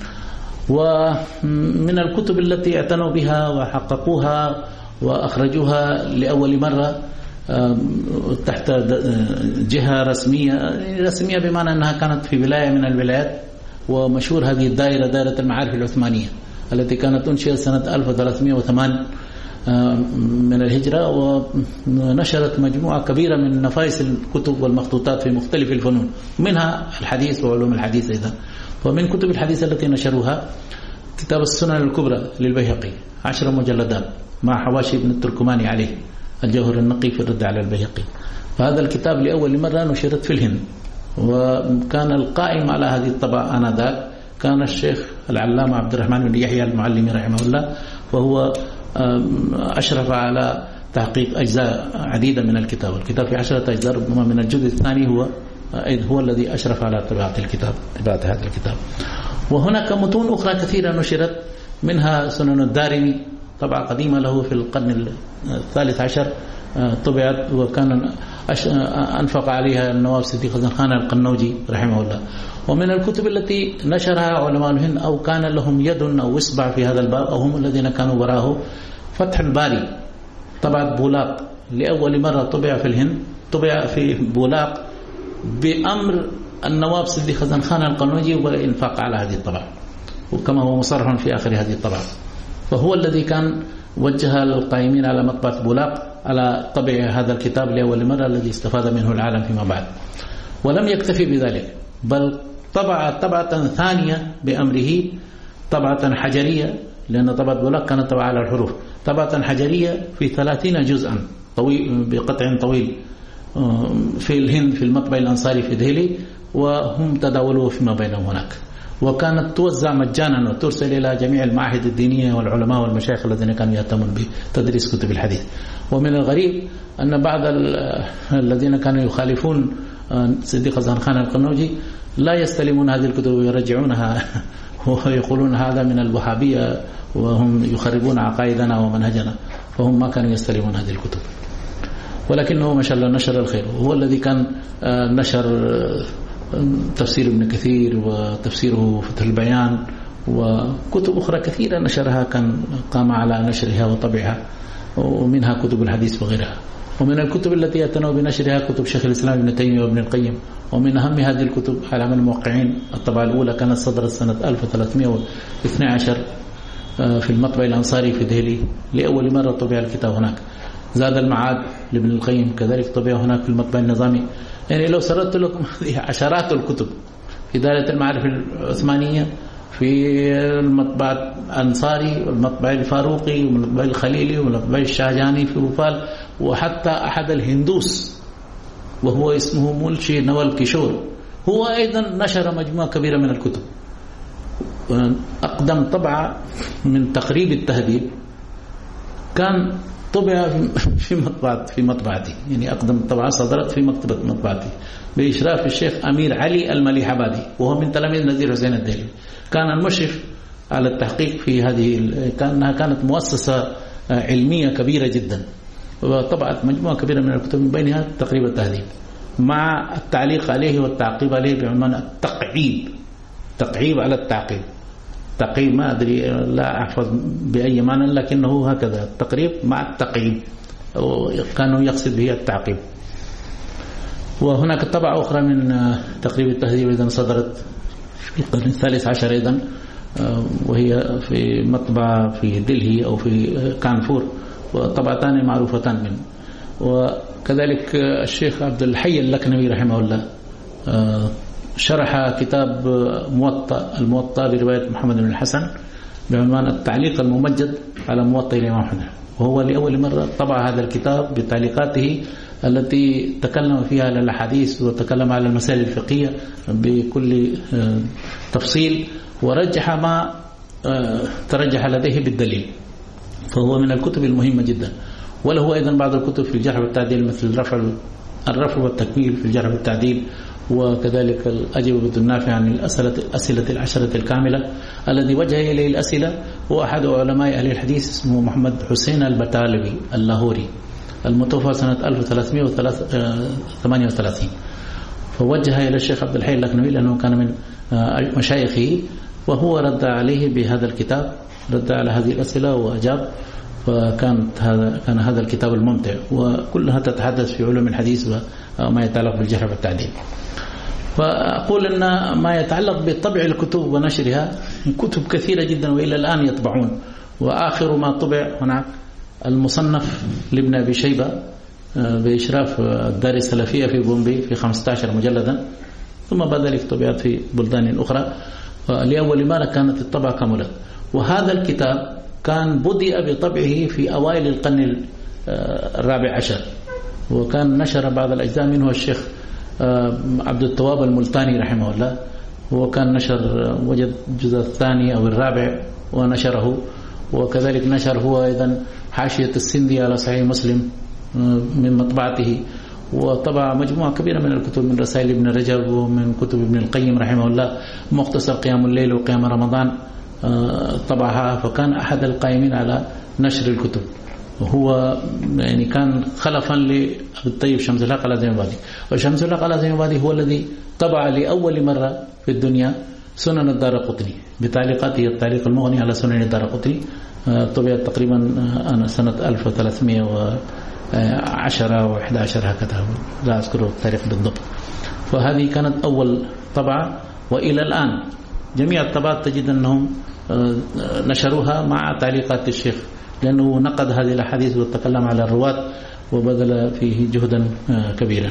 ومن الكتب التي اعتنوا بها وحققوها وأخرجوها لأول مرة تحت جهة رسمية، رسمية بمعنى أنها كانت في ولاية من الولايات، ومشهور هذه الدائرة دائرة المعارف العثمانية التي كانت أنشئت سنة ألف وثلاثمائة وثمانية من الهجرة، ونشرت مجموعة كبيرة من نفائس الكتب والمخطوطات في مختلف الفنون، منها الحديث وعلوم الحديث أيضا. ومن كتب الحديث التي نشروها كتاب السنن الكبرى للبيهقي عشر مجلدات مع حواشي ابن التركماني عليه الجوهر النقي في الرد على البيهقي. فهذا الكتاب لأول مرة نشرت في الهند، وكان القائم على هذه الطبعة آنذاك كان الشيخ العلامة عبد الرحمن بن يحيى المعلمي رحمه الله، وهو أشرف على تحقيق أجزاء عديدة من الكتاب. الكتاب في عشرة أجزاء، ربما من الجزء الثاني هو هو الذي أشرف على طباعة الكتاب طباعة هذا الكتاب. وهناك متون أخرى كثيرة نشرت، منها سنن الدارمي طبعة قديمة له في القرن الثالث عشر طبعت، وكان أنفق عليها النواب صديق حسن خان القنوجي رحمه الله. ومن الكتب التي نشرها علماء الهند أو كان لهم يد أو إصبع في هذا الباب أو هم الذين كانوا وراءه، فتح الباري طبعة بولاق لأول مرة طبع في الهند، طبع في بولاق بأمر النواب صديق حسن خان القنوجي والإنفاق على هذه الطبعة، وكما هو مصرح في آخر هذه الطبعة. فهو الذي كان وجه القائمين على مطبعة بولاق على طبع هذا الكتاب لأول مرة الذي استفاد منه العالم فيما بعد. ولم يكتفي بذلك، بل طبع طبعة ثانية بأمره، طبعة حجرية، لأن طبعة بولاق كانت طبعة على الحروف، طبعة حجرية في ثلاثين جزءا طويل بقطع طويل في الهند في المطبع الأنصاري في دهلي، وهم تداولوه فيما بينهم هناك، وكانت توزع مجانا وترسل إلى جميع المعاهد الدينية والعلماء والمشايخ الذين كانوا يهتمون بتدريس كتب الحديث. ومن الغريب أن بعض الذين كانوا يخالفون صديق زهر خان القنوجي لا يستلمون هذه الكتب ويرجعونها ويقولون هذا من الوهابية وهم يخربون عقائدنا ومنهجنا، فهم ما كانوا يستلمون هذه الكتب. ولكنه ما شاء الله نشر الخير، وهو الذي كان نشر تفسير ابن كثير وتفسيره فتح البيان وكتب أخرى كثيرة نشرها، كان قام على نشرها وطبعها، ومنها كتب الحديث وغيرها. ومن الكتب التي يتنوى بنشرها كتب شيخ الإسلام ابن تيمية وابن القيم. ومن أهم هذه الكتب على من الموقعين الطبعة الأولى كانت صدرت سنة ألف وثلاثمائة واثني عشر في المطبع الأنصاري في دهلي، لأول مرة طبع الكتاب هناك. زاد المعاد لابن القيم كذلك طبع هناك في المطبع النظامي. يعني لو سردت لكم عشرات الكتب في دائرة المعارف العثمانية، في المطبع الأنصاري والمطبع الفاروقي والمطبع الخليلي والمطبع الشاهجاني في بوفال، وحتى أحد الهندوس وهو اسمه ملشي نوال كيشور هو أيضا نشر مجموعة كبيرة من الكتب. أقدم طبعة من تقريب التهذيب كان طبع في مطبعة في مطبعتي، يعني أقدم طبعة صدرت في مكتبة مطبعتي بإشراف الشيخ أمير علي المليحبادي، وهو من تلاميذ نزير حسين الدهلوي. كان المشرف على التحقيق في هذه، كانها كانت مؤسسة علمية كبيرة جدا، وطبعت مجموعة كبيرة من الكتب من بينها تقريب التهذيب مع التعليق عليه والتعقيب عليه بعنوان التقعيب، تقعيب على التعقيب. تقعيب ما أدري لا أحفظ بأي معنى، لكنه هكذا التقريب مع التقعيب، كانوا يقصد به التعقيب. وهناك طبعة أخرى من تقريب التهذيب إذن صدرت في القرن الثالث عشر أيضا، وهي في مطبعة في دلهي أو في كانفور، وطبعتان معروفتان منه. وكذلك الشيخ عبد الحي اللكنوي رحمه الله شرح كتاب موطأ الموطأ برواية محمد بن الحسن بعنوان التعليق الممجد على موطأ الإمام أحمد، وهو لأول مرة طبع هذا الكتاب بتعليقاته التي تكلم فيها على الحديث وتكلم على المسائل الفقهية بكل تفصيل، ورجح ما ترجح لديه بالدليل، فهو من الكتب المهمة جدا. وله أيضا بعض الكتب في الجرح والتعديل مثل الرفع الرفع والتكميل في الجرح والتعديل، وكذلك الأجوبة النافعة عن الأسئلة الأسئلة العشرة الكاملة. الذي وجه إليه الأسئلة هو أحد علماء أهل الحديث اسمه محمد حسين البتالبي اللاهوري المتوفى سنة ألف وثلاثمائة وثمانية وثلاثين، فوجه إلى الشيخ عبد الحي اللكنوي لأنه كان من مشايخه، وهو رد عليه بهذا الكتاب، رد على هذه الأسئلة وأجاب. فكانت هذا كان هذا الكتاب الممتع، وكلها تتحدث في علوم الحديث وما يتعلق بالجرح والتعديل. فأقول أن ما يتعلق بطبع الكتب ونشرها كتب كثيرة جدا وإلى الآن يطبعون. وآخر ما طبع هناك المصنف لابن أبي شيبة بإشراف الدار السلفية في بومبي في خمسة عشر مجلدا، ثم بعد ذلك طبعت في بلدان أخرى. لأول مرة كانت الطبعة كاملة. وهذا الكتاب كان بدأ بطبعه في أوائل القرن الرابع عشر، وكان نشر بعض الأجزاء منه الشيخ عبد التواب الملتاني رحمه الله، هو كان نشر وجد الجزء الثاني أو الرابع ونشره. وكذلك نشر هو أيضا حاشية السندي على صحيح مسلم من مطبعته، وطبع مجموعة كبيرة من الكتب من رسائل ابن رجب ومن كتب ابن القيم رحمه الله، مختصر قيام الليل وقيام رمضان طبعها. فكان أحد القائمين على نشر الكتب، وهو يعني كان خلفا للطيب شمس الحق العظيمبادي. وشمس الحق العظيمبادي هو الذي طبع لأول مرة في الدنيا سنن الدارقطني بتعليقاته التعليق المغني على سنن الدارقطني، طبعت تقريبا أنا سنة ألف وثلاثمائة وعشرة أو أحد عشر هكذا، لا أذكر التاريخ بالضبط. فهذه كانت أول طبعة، وإلى الآن جميع الطبعات تجد أنهم نشروها مع تعليقات الشيخ، لأنه نقد هذه الأحاديث وتكلم على الرواة وبذل فيه جهدا كبيرا.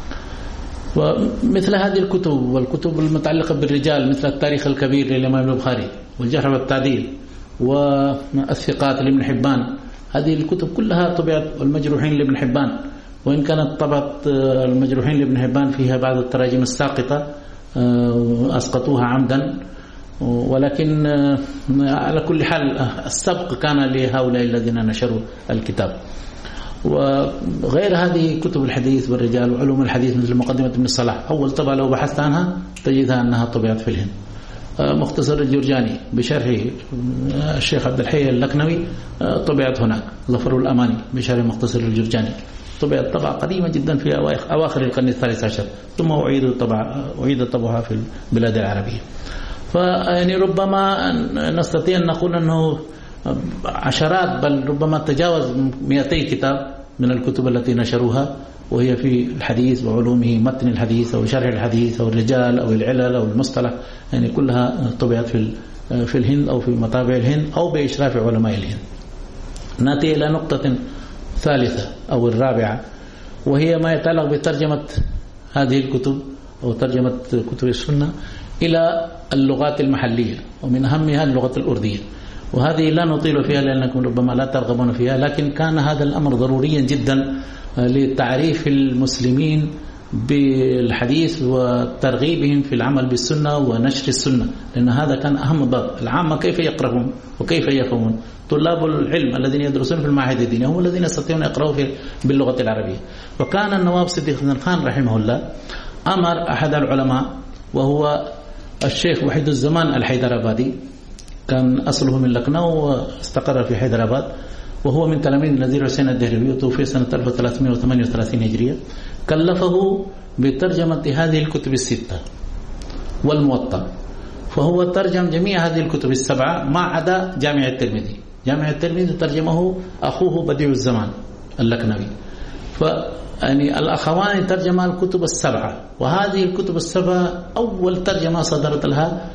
ومثل هذه الكتب والكتب المتعلقة بالرجال مثل التاريخ الكبير للإمام البخاري والجرح والتعديل والثقات لابن حبان، هذه الكتب كلها طبعت، والمجروحين لابن حبان وإن كانت طبعة المجروحين لابن حبان فيها بعض التراجم الساقطة أسقطوها عمدا، ولكن على كل حال السبق كان لهؤلاء الذين نشروا الكتاب. وغير هذه كتب الحديث والرجال وعلوم الحديث مثل مقدمة ابن الصلاح، أول طبعة لو بحثت عنها تجدها أنها طبعت في الهند. مختصر الجرجاني بشرح الشيخ عبد الحي اللكنوي طبعت هناك. ظفر الأماني بشرح مختصر الجرجاني طبعت طبعة قديمة جدا في أواخر القرن الثالث عشر، ثم أعيد طبعا أعيد طبعها في البلاد العربية. فيعني ربما نستطيع أن نقول أنه عشرات بل ربما تجاوز مئتي كتاب من الكتب التي نشروها، وهي في الحديث وعلومه، متن الحديث أو شرح الحديث أو الرجال أو العلل أو المصطلح، يعني كلها طبعت في في الهند أو في مطابع الهند أو بإشراف علماء الهند. نأتي إلى نقطة ثالثة أو الرابعة، وهي ما يتعلق بترجمة هذه الكتب أو ترجمة كتب السنة إلى اللغات المحلية، ومن أهمها اللغة الأردية. وهذه لا نطيل فيها لأنكم ربما لا ترغبون فيها، لكن كان هذا الأمر ضروريا جدا لتعريف المسلمين بالحديث وترغيبهم في العمل بالسنة ونشر السنة، لأن هذا كان أهم ضرب. العامة كيف يقرؤون وكيف يفهمون؟ طلاب العلم الذين يدرسون في المعاهد الدينية هم الذين يستطيعون يقرأوا باللغة العربية. وكان النواب صديق بن خان رحمه الله أمر أحد العلماء وهو الشيخ وحيد الزمان الحيدرابادي، كان أصله من لكنو واستقر في حيدراباد، وهو من تلاميذ النذير حسين الدهلوي، وتوفي سنة ألف وثلاثمائة وثمانية وثلاثين هجرية. كلفه بترجمة هذه الكتب الستة والموطأ، فهو ترجم جميع هذه الكتب السبعة ما عدا جامع الترمذي. جامع الترمذي ترجمه أخوه بديع الزمان اللكنوي. ف يعني الأخوان ترجم الكتب السبعة، وهذه الكتب السبعة أول ترجمة صدرت لها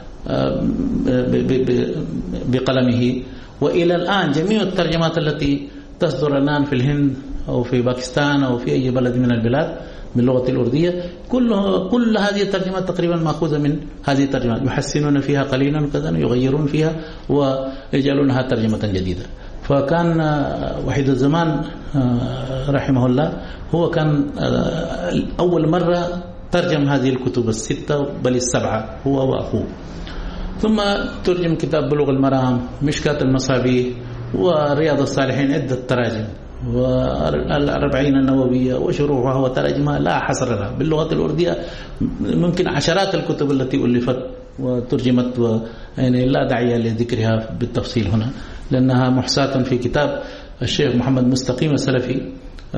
بقلمه. وإلى الآن جميع الترجمات التي تصدر الآن في الهند أو في باكستان أو في أي بلد من البلاد باللغة الأردية، كل كل هذه الترجمات تقريبا مأخوذة من هذه الترجمات، يحسنون فيها قليلا وكذا، يغيرون فيها ويجعلونها ترجمة جديدة. فكان وحيد الزمان رحمه الله هو كان أول مرة ترجم هذه الكتب الستة بل السبعة هو وأخوه. ثم ترجم كتاب بلوغ المرام، مشكاة المصابيح، ورياض الصالحين، عدة تراجم، والأربعين النووية وشروحها وتراجمها لا حصر لها باللغة الأردية. ممكن عشرات الكتب التي ألفت وترجمت، ويعني لا داعي لذكرها بالتفصيل هنا لأنها محصاة في كتاب الشيخ محمد مستقيم السلفي،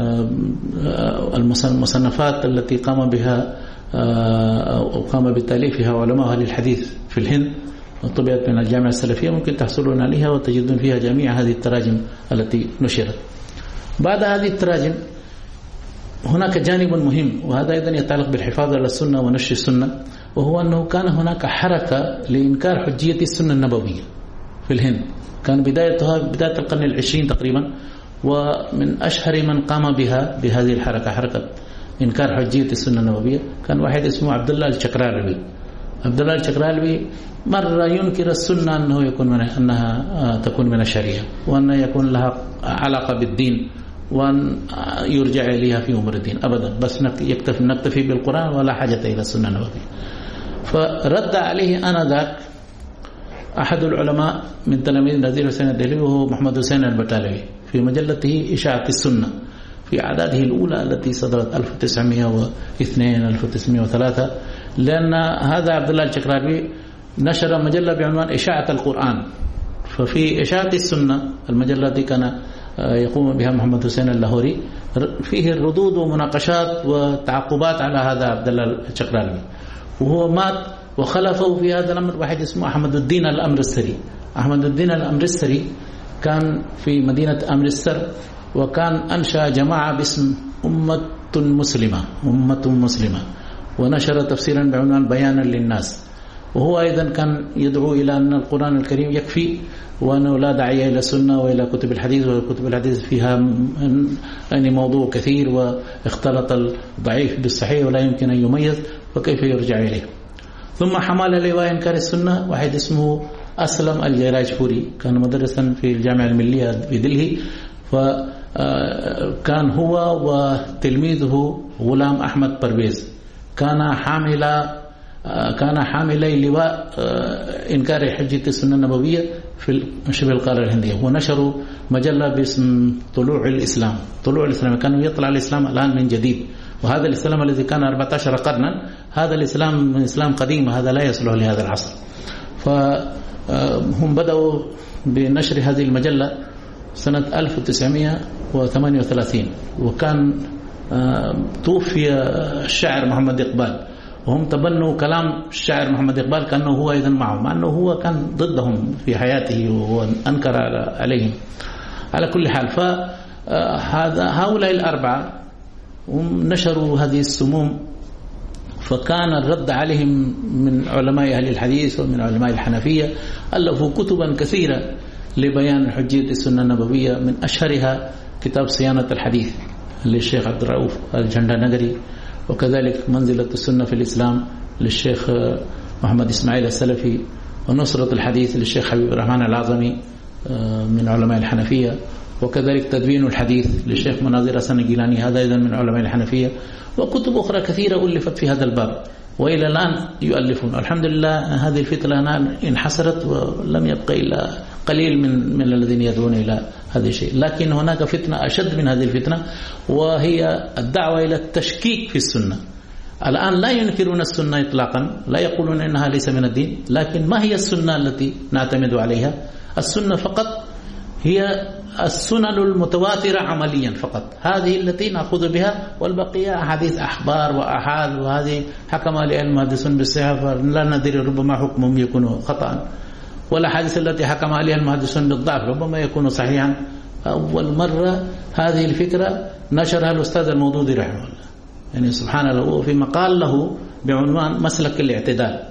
المصنفات التي قام بها أو قام بتأليفها علماء أهل الحديث في الهند، طبعت من الجامعة السلفية، ممكن تحصلون عليها وتجدون فيها جميع هذه التراجم التي نشرت. بعد هذه التراجم هناك جانب مهم، وهذا أيضا يتعلق بالحفاظ على السنة ونشر السنة، وهو أنه كان هناك حركة لإنكار حجية السنة النبوية في الهند. كان بدايتها بداية القرن العشرين تقريبا، ومن أشهر من قام بها بهذه الحركة حركة إنكار حجية السنة النبوية كان واحد اسمه عبد الله الشكرالبي. عبد الله الشكرالبي مرة ينكر السنة أنه يكون من أنها تكون من الشريعة، وأن يكون لها علاقة بالدين، وأن يرجع إليها في أمور الدين أبدا، بس يكتفي نكتفي بالقرآن ولا حاجة إلى السنة النبوية. فرد عليه آنذاك أحد العلماء من تلاميذ النذير حسين الدهلوي وهو محمد حسين البتالوي في مجلته إشاعة السنة في أعداده الأولى التي صدرت ألف وتسعمائة واثنين ألف وتسعمائة وثلاثة، لأن هذا عبد الله الشكرالبي نشر مجلة بعنوان إشاعة القرآن. ففي إشاعة السنة المجلة التي كان يقوم بها محمد حسين اللاهوري فيه الردود ومناقشات وتعقبات على هذا عبد الله الشكرالبي، وهو مات وخلفه في هذا الأمر واحد اسمه أحمد الدين الأمرستري. أحمد الدين الأمرستري كان في مدينة أمرستر، وكان أنشأ جماعة باسم أمة مسلمة أمة مسلمة ونشر تفسيرا بعنوان بيانا للناس. وهو أيضا كان يدعو إلى أن القرآن الكريم يكفي، وأنه لا داعي إلى السنة وإلى كتب الحديث، وكتب الحديث فيها يعني موضوع كثير واختلط الضعيف بالصحيح ولا يمكن أن يميز، فكيف يرجع إليه. ثم حمل لواء إنكار السنة واحد اسمه أسلم الجيراجفوري، كان مدرسا في الجامعة الملية في دلهي، فكان هو وتلميذه غلام أحمد پرويز كان حامل كان حاملي لواء إنكار حجة السنة النبوية في شبه القارة الهندية، ونشروا مجلة باسم طلوع الإسلام. طلوع الإسلام كانوا يطلع الإسلام الآن من جديد، وهذا الإسلام الذي كان أربعة عشر قرنا هذا الإسلام من إسلام قديم، هذا لا يصلح لهذا العصر. فهم بدأوا بنشر هذه المجلة سنة ألف وتسعمائة وثمانية وثلاثين، وكان توفي الشاعر محمد إقبال، وهم تبنوا كلام الشاعر محمد إقبال كأنه هو أيضا معه، مع أنه هو كان ضدهم في حياته وأنكر عليهم. على كل حال فهذا هؤلاء الأربعة نشروا هذه السموم، فكان الرد عليهم من علماء أهل الحديث ومن علماء الحنفية، ألفوا كتبا كثيرة لبيان حجية السنة النبوية، من أشهرها كتاب صيانة الحديث للشيخ عبد الرؤوف الجندنقري، وكذلك منزلة السنة في الإسلام للشيخ محمد إسماعيل السلفي، ونصرة الحديث للشيخ حبيب الرحمن العظمي من علماء الحنفية، وكذلك تدوين الحديث للشيخ مناظر حسن الجيلاني، هذا أيضا من علماء الحنفية، وكتب أخرى كثيرة ألفت في هذا الباب، وإلى الآن يؤلفون. الحمد لله هذه الفتنة الآن انحسرت ولم يبقى إلا قليل من من الذين يدعون إلى هذا الشيء، لكن هناك فتنة أشد من هذه الفتنة، وهي الدعوة إلى التشكيك في السنة. الآن لا ينكرون السنة إطلاقا، لا يقولون إنها ليس من الدين، لكن ما هي السنة التي نعتمد عليها؟ السنة فقط هي السنن المتواترة عمليا فقط، هذه التي نأخذ بها، والبقية أحاديث أخبار وأحاد، وهذه حكم عليها المحدثون بالصحة فلا ندري ربما حكمهم يكون خطأ، والأحاديث التي حكم عليها المحدثون بالضعف ربما يكون صحيحا. أول مرة هذه الفكرة نشرها الأستاذ المودودي رحمه الله، يعني سبحان الله، في مقال له بعنوان مسلك الاعتدال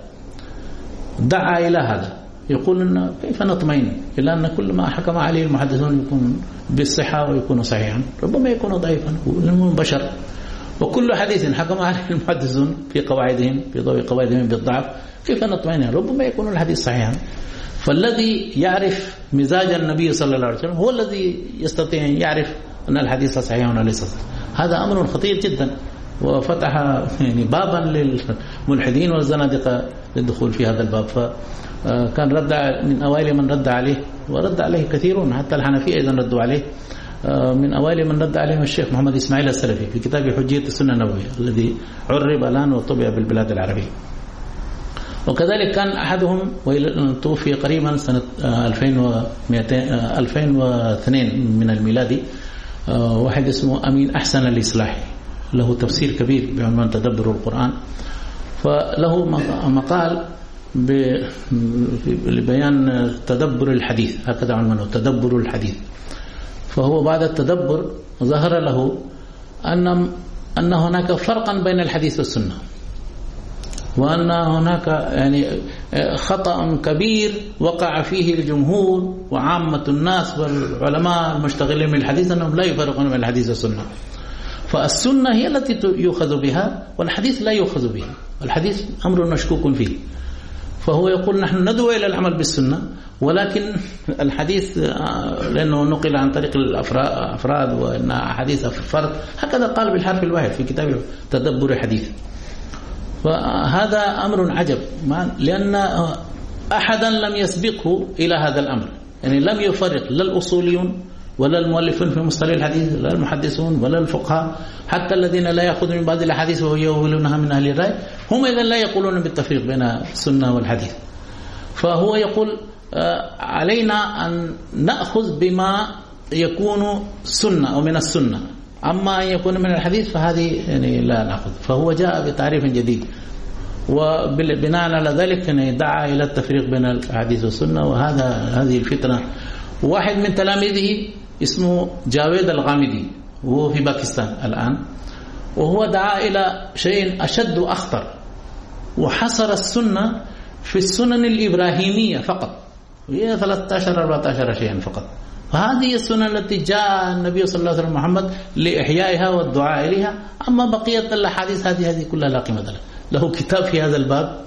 دعا إلى هذا، يقول إن كيف نطمئن إلا أن كل ما حكم عليه المحدثون يكون بالصحة ويكون صحيحا، ربما يكون ضعيفا، لأنهم بشر، وكل حديث حكم عليه المحدثون في قواعدهم في ضوء قواعدهم بالضعف كيف نطمئن، ربما يكون الحديث صحيحا. فالذي يعرف مزاج النبي صلى الله عليه وسلم هو الذي يستطيع أن يعرف أن الحديث صحيح أو ليس صحيح. هذا أمر خطير جدا، وفتح يعني بابا للملحدين والزنادقة للدخول في هذا الباب. فكان رد من أوائل من رد عليه، ورد عليه كثيرون، حتى الحنفية أيضا ردوا عليه. من أوائل من رد عليهم الشيخ محمد إسماعيل السلفي في كتاب حجية السنة النبوية الذي عرب الآن وطبع بالبلاد العربية. وكذلك كان أحدهم توفي قريبا سنة ألفين واثنين من الميلادي، واحد اسمه أمين أحسن الإصلاحي، له تفسير كبير بعنوان تدبر القرآن، فله مقال لبيان تدبر الحديث، هكذا عنوانه تدبر الحديث. فهو بعد التدبر ظهر له أن أن هناك فرقا بين الحديث والسنة، وأن هناك يعني خطأ كبير وقع فيه الجمهور وعامة الناس والعلماء المشتغلين بالحديث، أنهم لا يفرقون بين الحديث والسنة. فالسنة هي التي يؤخذ بها، والحديث لا يؤخذ به، والحديث أمر مشكوك فيه. فهو يقول نحن ندعو إلى العمل بالسنة، ولكن الحديث لأنه نقل عن طريق الأفراد وأن حديث فرد، هكذا قال بالحرف الواحد في كتاب تدبر الحديث. فهذا أمر عجب، لأن أحدا لم يسبقه إلى هذا الأمر، يعني لم يفرق لا الأصوليون ولا المؤلفون في مصطلح الحديث ولا المحدثون ولا الفقهاء، حتى الذين لا يأخذون من بعض الأحاديث ويولونها من أهل الرأي، هم إذن لا يقولون بالتفريق بين السنة والحديث. فهو يقول علينا أن نأخذ بما يكون سنة أو من السنة، أما أن يكون من الحديث فهذه يعني لا نأخذ. فهو جاء بتعريف جديد، وبناء على ذلك يعني دعا إلى التفريق بين الحديث والسنة، وهذا هذه الفتنة. واحد من تلاميذه اسمه جاويد الغامدي، وهو في باكستان الآن، وهو دعا إلى شيء أشد وأخطر، وحصر السنة في السنن الإبراهيمية فقط، هي ثلاثة عشر أربعة عشر شيئا فقط. فهذه السنن التي جاء النبي صلى الله عليه وسلم محمد لإحيائها والدعاء إليها، أما بقية الأحاديث هذه هذه كلها لا قيمة لها. له كتاب في هذا الباب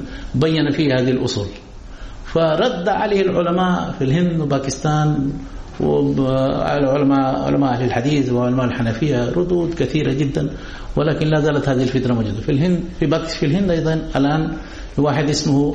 وبين فيه هذه الأصول. فرد عليه العلماء في الهند وباكستان وعلماء علماء أهل الحديث وعلماء الحنفية ردود كثيرة جدا، ولكن لا زالت هذه الفتنة موجودة في الهند. في باك في الهند أيضا الآن واحد اسمه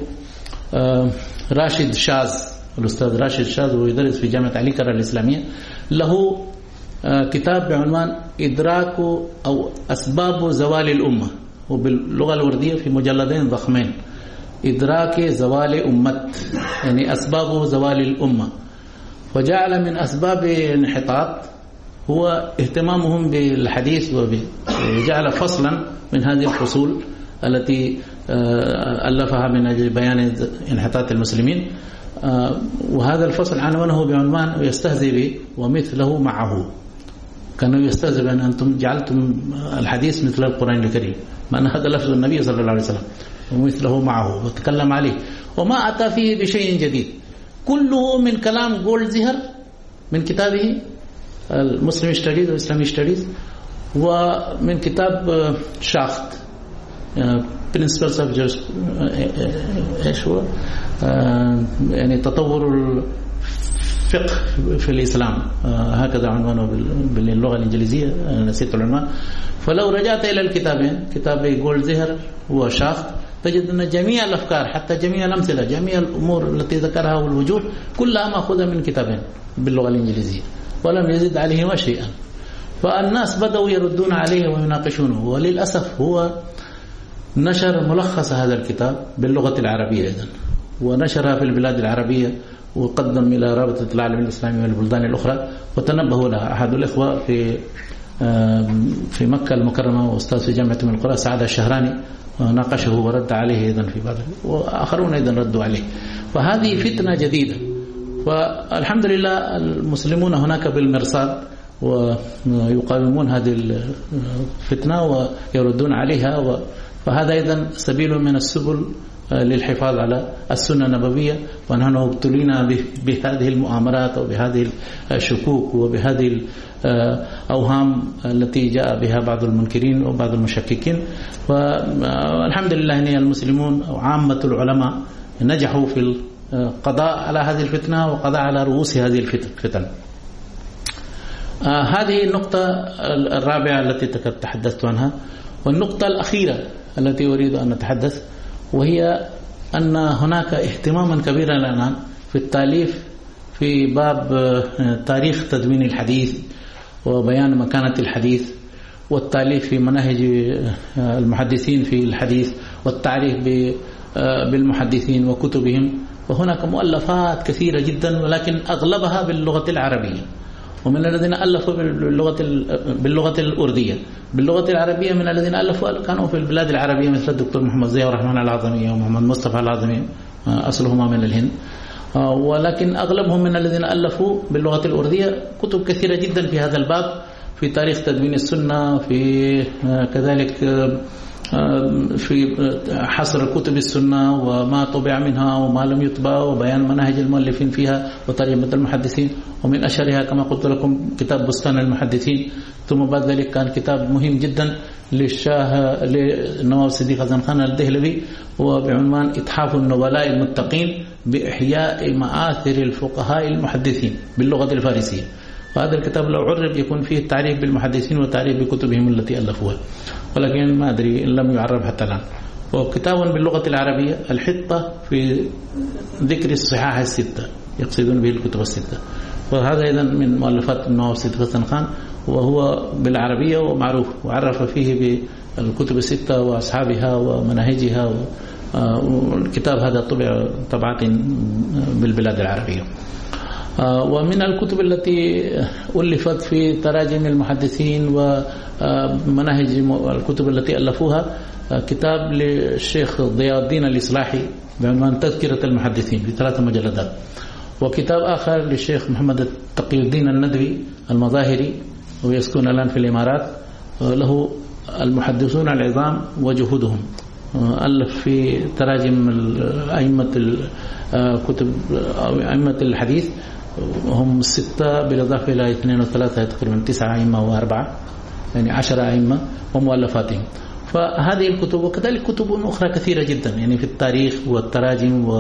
راشد شاذ، الأستاذ راشد شاذ، ويدرس في جامعة علي كرة الإسلامية، له كتاب بعنوان إدراك أو أسباب زوال الأمة، وباللغة الوردية في مجلدين ضخمين، إدراك زوال أمة، يعني أسباب زوال الأمة. وجعل من أسباب الانحطاط هو اهتمامهم بالحديث، وجعل فصلا من هذه الفصول التي ألفها من أجل بيان انحطاط المسلمين، وهذا الفصل عنوانه بعنوان يستهزئ به ومثله معه. كانوا يستهزئ بأن أنتم جعلتم الحديث مثل القرآن الكريم، مع أن هذا لفظ النبي صلى الله عليه وسلم، ومثله معه، وتكلم عليه وما أتى فيه بشيء جديد، كله من كلام جولدزيهر من كتابه المسلم اشتريز والإسلام اشتريز، ومن كتاب شاخت Principles of Just ايش هو يعني تطور الفقه في الإسلام، هكذا عنوانه باللغة الإنجليزية، نسيت العنوان. فلو رجعت إلى الكتابين، كتاب جولدزيهر وشاخت، تجد أن جميع الأفكار حتى جميع الأمثلة جميع الأمور التي ذكرها والوجوه كلها مأخوذة من كتابين باللغة الإنجليزية، ولم يزد عليهما شيئا. فالناس بدأوا يردون عليه ويناقشونه، وللأسف هو نشر ملخص هذا الكتاب باللغة العربية أيضا، ونشرها في البلاد العربية، وقدم إلى رابطة العالم الإسلامي والبلدان الأخرى، وتنبهوا لها. أحد الإخوة في في مكة المكرمة وأستاذ في جامعة من القرى سعد الشهراني ناقشه ورد عليه أيضا في بعض، وآخرون أيضا ردوا عليه. فهذه فتنة جديدة، والحمد لله المسلمون هناك بالمرصاد ويقاومون هذه الفتنة ويردون عليها، فهذا أيضا سبيل من السبل للحفاظ على السنة النبوية. ونحن ابتلينا بهذه المؤامرات وبهذه الشكوك وبهذه الأوهام التي جاء بها بعض المنكرين وبعض المشككين. والحمد لله أن المسلمون وعامة العلماء نجحوا في القضاء على هذه الفتنة وقضاء على رؤوس هذه الفتن. هذه النقطة الرابعة التي تحدثت عنها. والنقطة الأخيرة التي أريد أن نتحدث، وهي أن هناك اهتماما كبيرا الآن في التأليف في باب تاريخ تدوين الحديث وبيان مكانة الحديث، والتأليف في مناهج المحدثين في الحديث، والتعريف بالمحدثين وكتبهم. وهناك مؤلفات كثيرة جدا، ولكن أغلبها باللغة العربية، ومن الذين ألفوا باللغة باللغة الأردية. باللغة العربية من الذين ألفوا كانوا في البلاد العربية مثل الدكتور محمد زياد الرحمن العظمي ومحمد مصطفى العظمي، أصلهما من الهند، ولكن أغلبهم من الذين ألفوا باللغة الأردية كتب كثيرة جدا في هذا الباب، في تاريخ تدوين السنة، في كذلك في حصر كتب السنة وما طبع منها وما لم يطبع، وبيان مناهج المؤلفين فيها وترجمة المحدثين. ومن أشهرها كما قلت لكم كتاب بستان المحدثين. ثم بعد ذلك كان كتاب مهم جدا للشاه للنواب الصديق حسن خان الدهلوي، وبعنوان إتحاف النبلاء المتقين بإحياء مآثر الفقهاء المحدثين باللغة الفارسية. وهذا الكتاب لو عرب يكون فيه التعريف بالمحدثين وتعريف بكتبهم التي ألفوها، ولكن ما أدري إن لم يعرب حتى الآن. وكتاب باللغة العربية الحطة في ذكر الصحاح الستة، يقصدون به الكتب الستة، وهذا أيضا من مؤلفات النواب الصديق حسن خان، وهو بالعربية ومعروف، وعرف فيه بالكتب الستة وأصحابها ومناهجها. والكتاب هذا طبع طبعات بالبلاد العربية. ومن الكتب التي ألفت في تراجم المحدثين ومناهج الكتب التي ألفوها كتاب للشيخ ضياء الدين الإصلاحي بعنوان تذكرة المحدثين في ثلاث مجلدات، وكتاب آخر للشيخ محمد تقي الدين الندوي المظاهري ويسكن الآن في الإمارات، له المحدثون العظام وجهودهم، ألف في تراجم أئمة الكتب أو أئمة الحديث، هم ستة بالإضافة إلى اثنين وثلاثة تقريبا تسعة أئمة وأربعة، يعني عشرة أئمة ومؤلفاتهم. فهذه الكتب وكذلك كتب أخرى كثيرة جدا، يعني في التاريخ والتراجم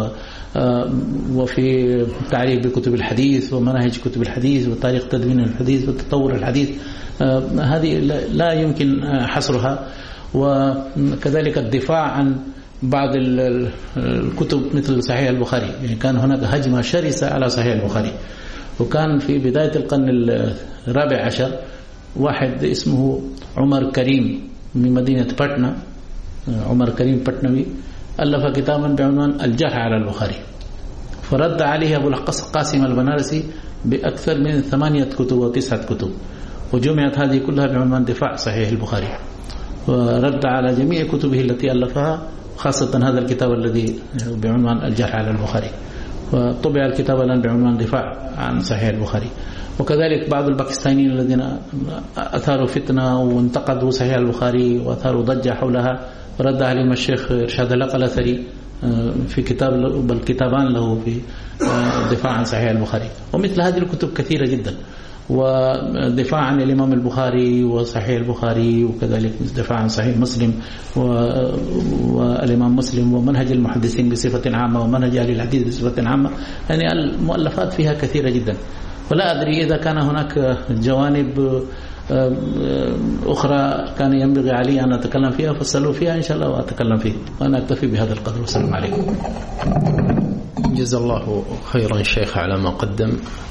وفي تعريف بكتب الحديث ومناهج كتب الحديث وتاريخ تدوين الحديث وتطور الحديث. هذه لا يمكن حصرها. وكذلك الدفاع عن بعض الكتب مثل صحيح البخاري، يعني كان هناك هجمة شرسة على صحيح البخاري. وكان في بداية القرن الرابع عشر واحد اسمه عمر كريم من مدينة باتنا، عمر كريم باتنوي، ألف كتابا بعنوان الجرح على البخاري، فرد عليه أبو القاسم البنارسي بأكثر من ثمانية كتب وتسعة كتب، وجمعت هذه كلها بعنوان دفاع صحيح البخاري، ورد على جميع كتبه التي ألفها، خاصة هذا الكتاب الذي بعنوان الجرح على البخاري، وطبع الكتاب الآن بعنوان دفاع عن صحيح البخاري. وكذلك بعض الباكستانيين الذين أثاروا فتنة وانتقدوا صحيح البخاري وأثاروا ضجة حولها، رد عليهم الشيخ إرشاد الأقلثري في كتاب بل كتابان له في الدفاع عن صحيح البخاري. ومثل هذه الكتب كثيرة جدا، ودفاع عن الإمام البخاري وصحيح البخاري، وكذلك دفاع عن صحيح مسلم والإمام مسلم، ومنهج المحدثين بصفة عامة، ومنهج أهل الحديث بصفة عامة. يعني المؤلفات فيها كثيرة جدا، ولا أدري إذا كان هناك جوانب أخرى كان ينبغي علي أن أتكلم فيها فاسألوا فيها إن شاء الله وأتكلم فيه، وأنا أكتفي بهذا القدر. والسلام عليكم. جزا الله خيرا شيخ على ما قدم.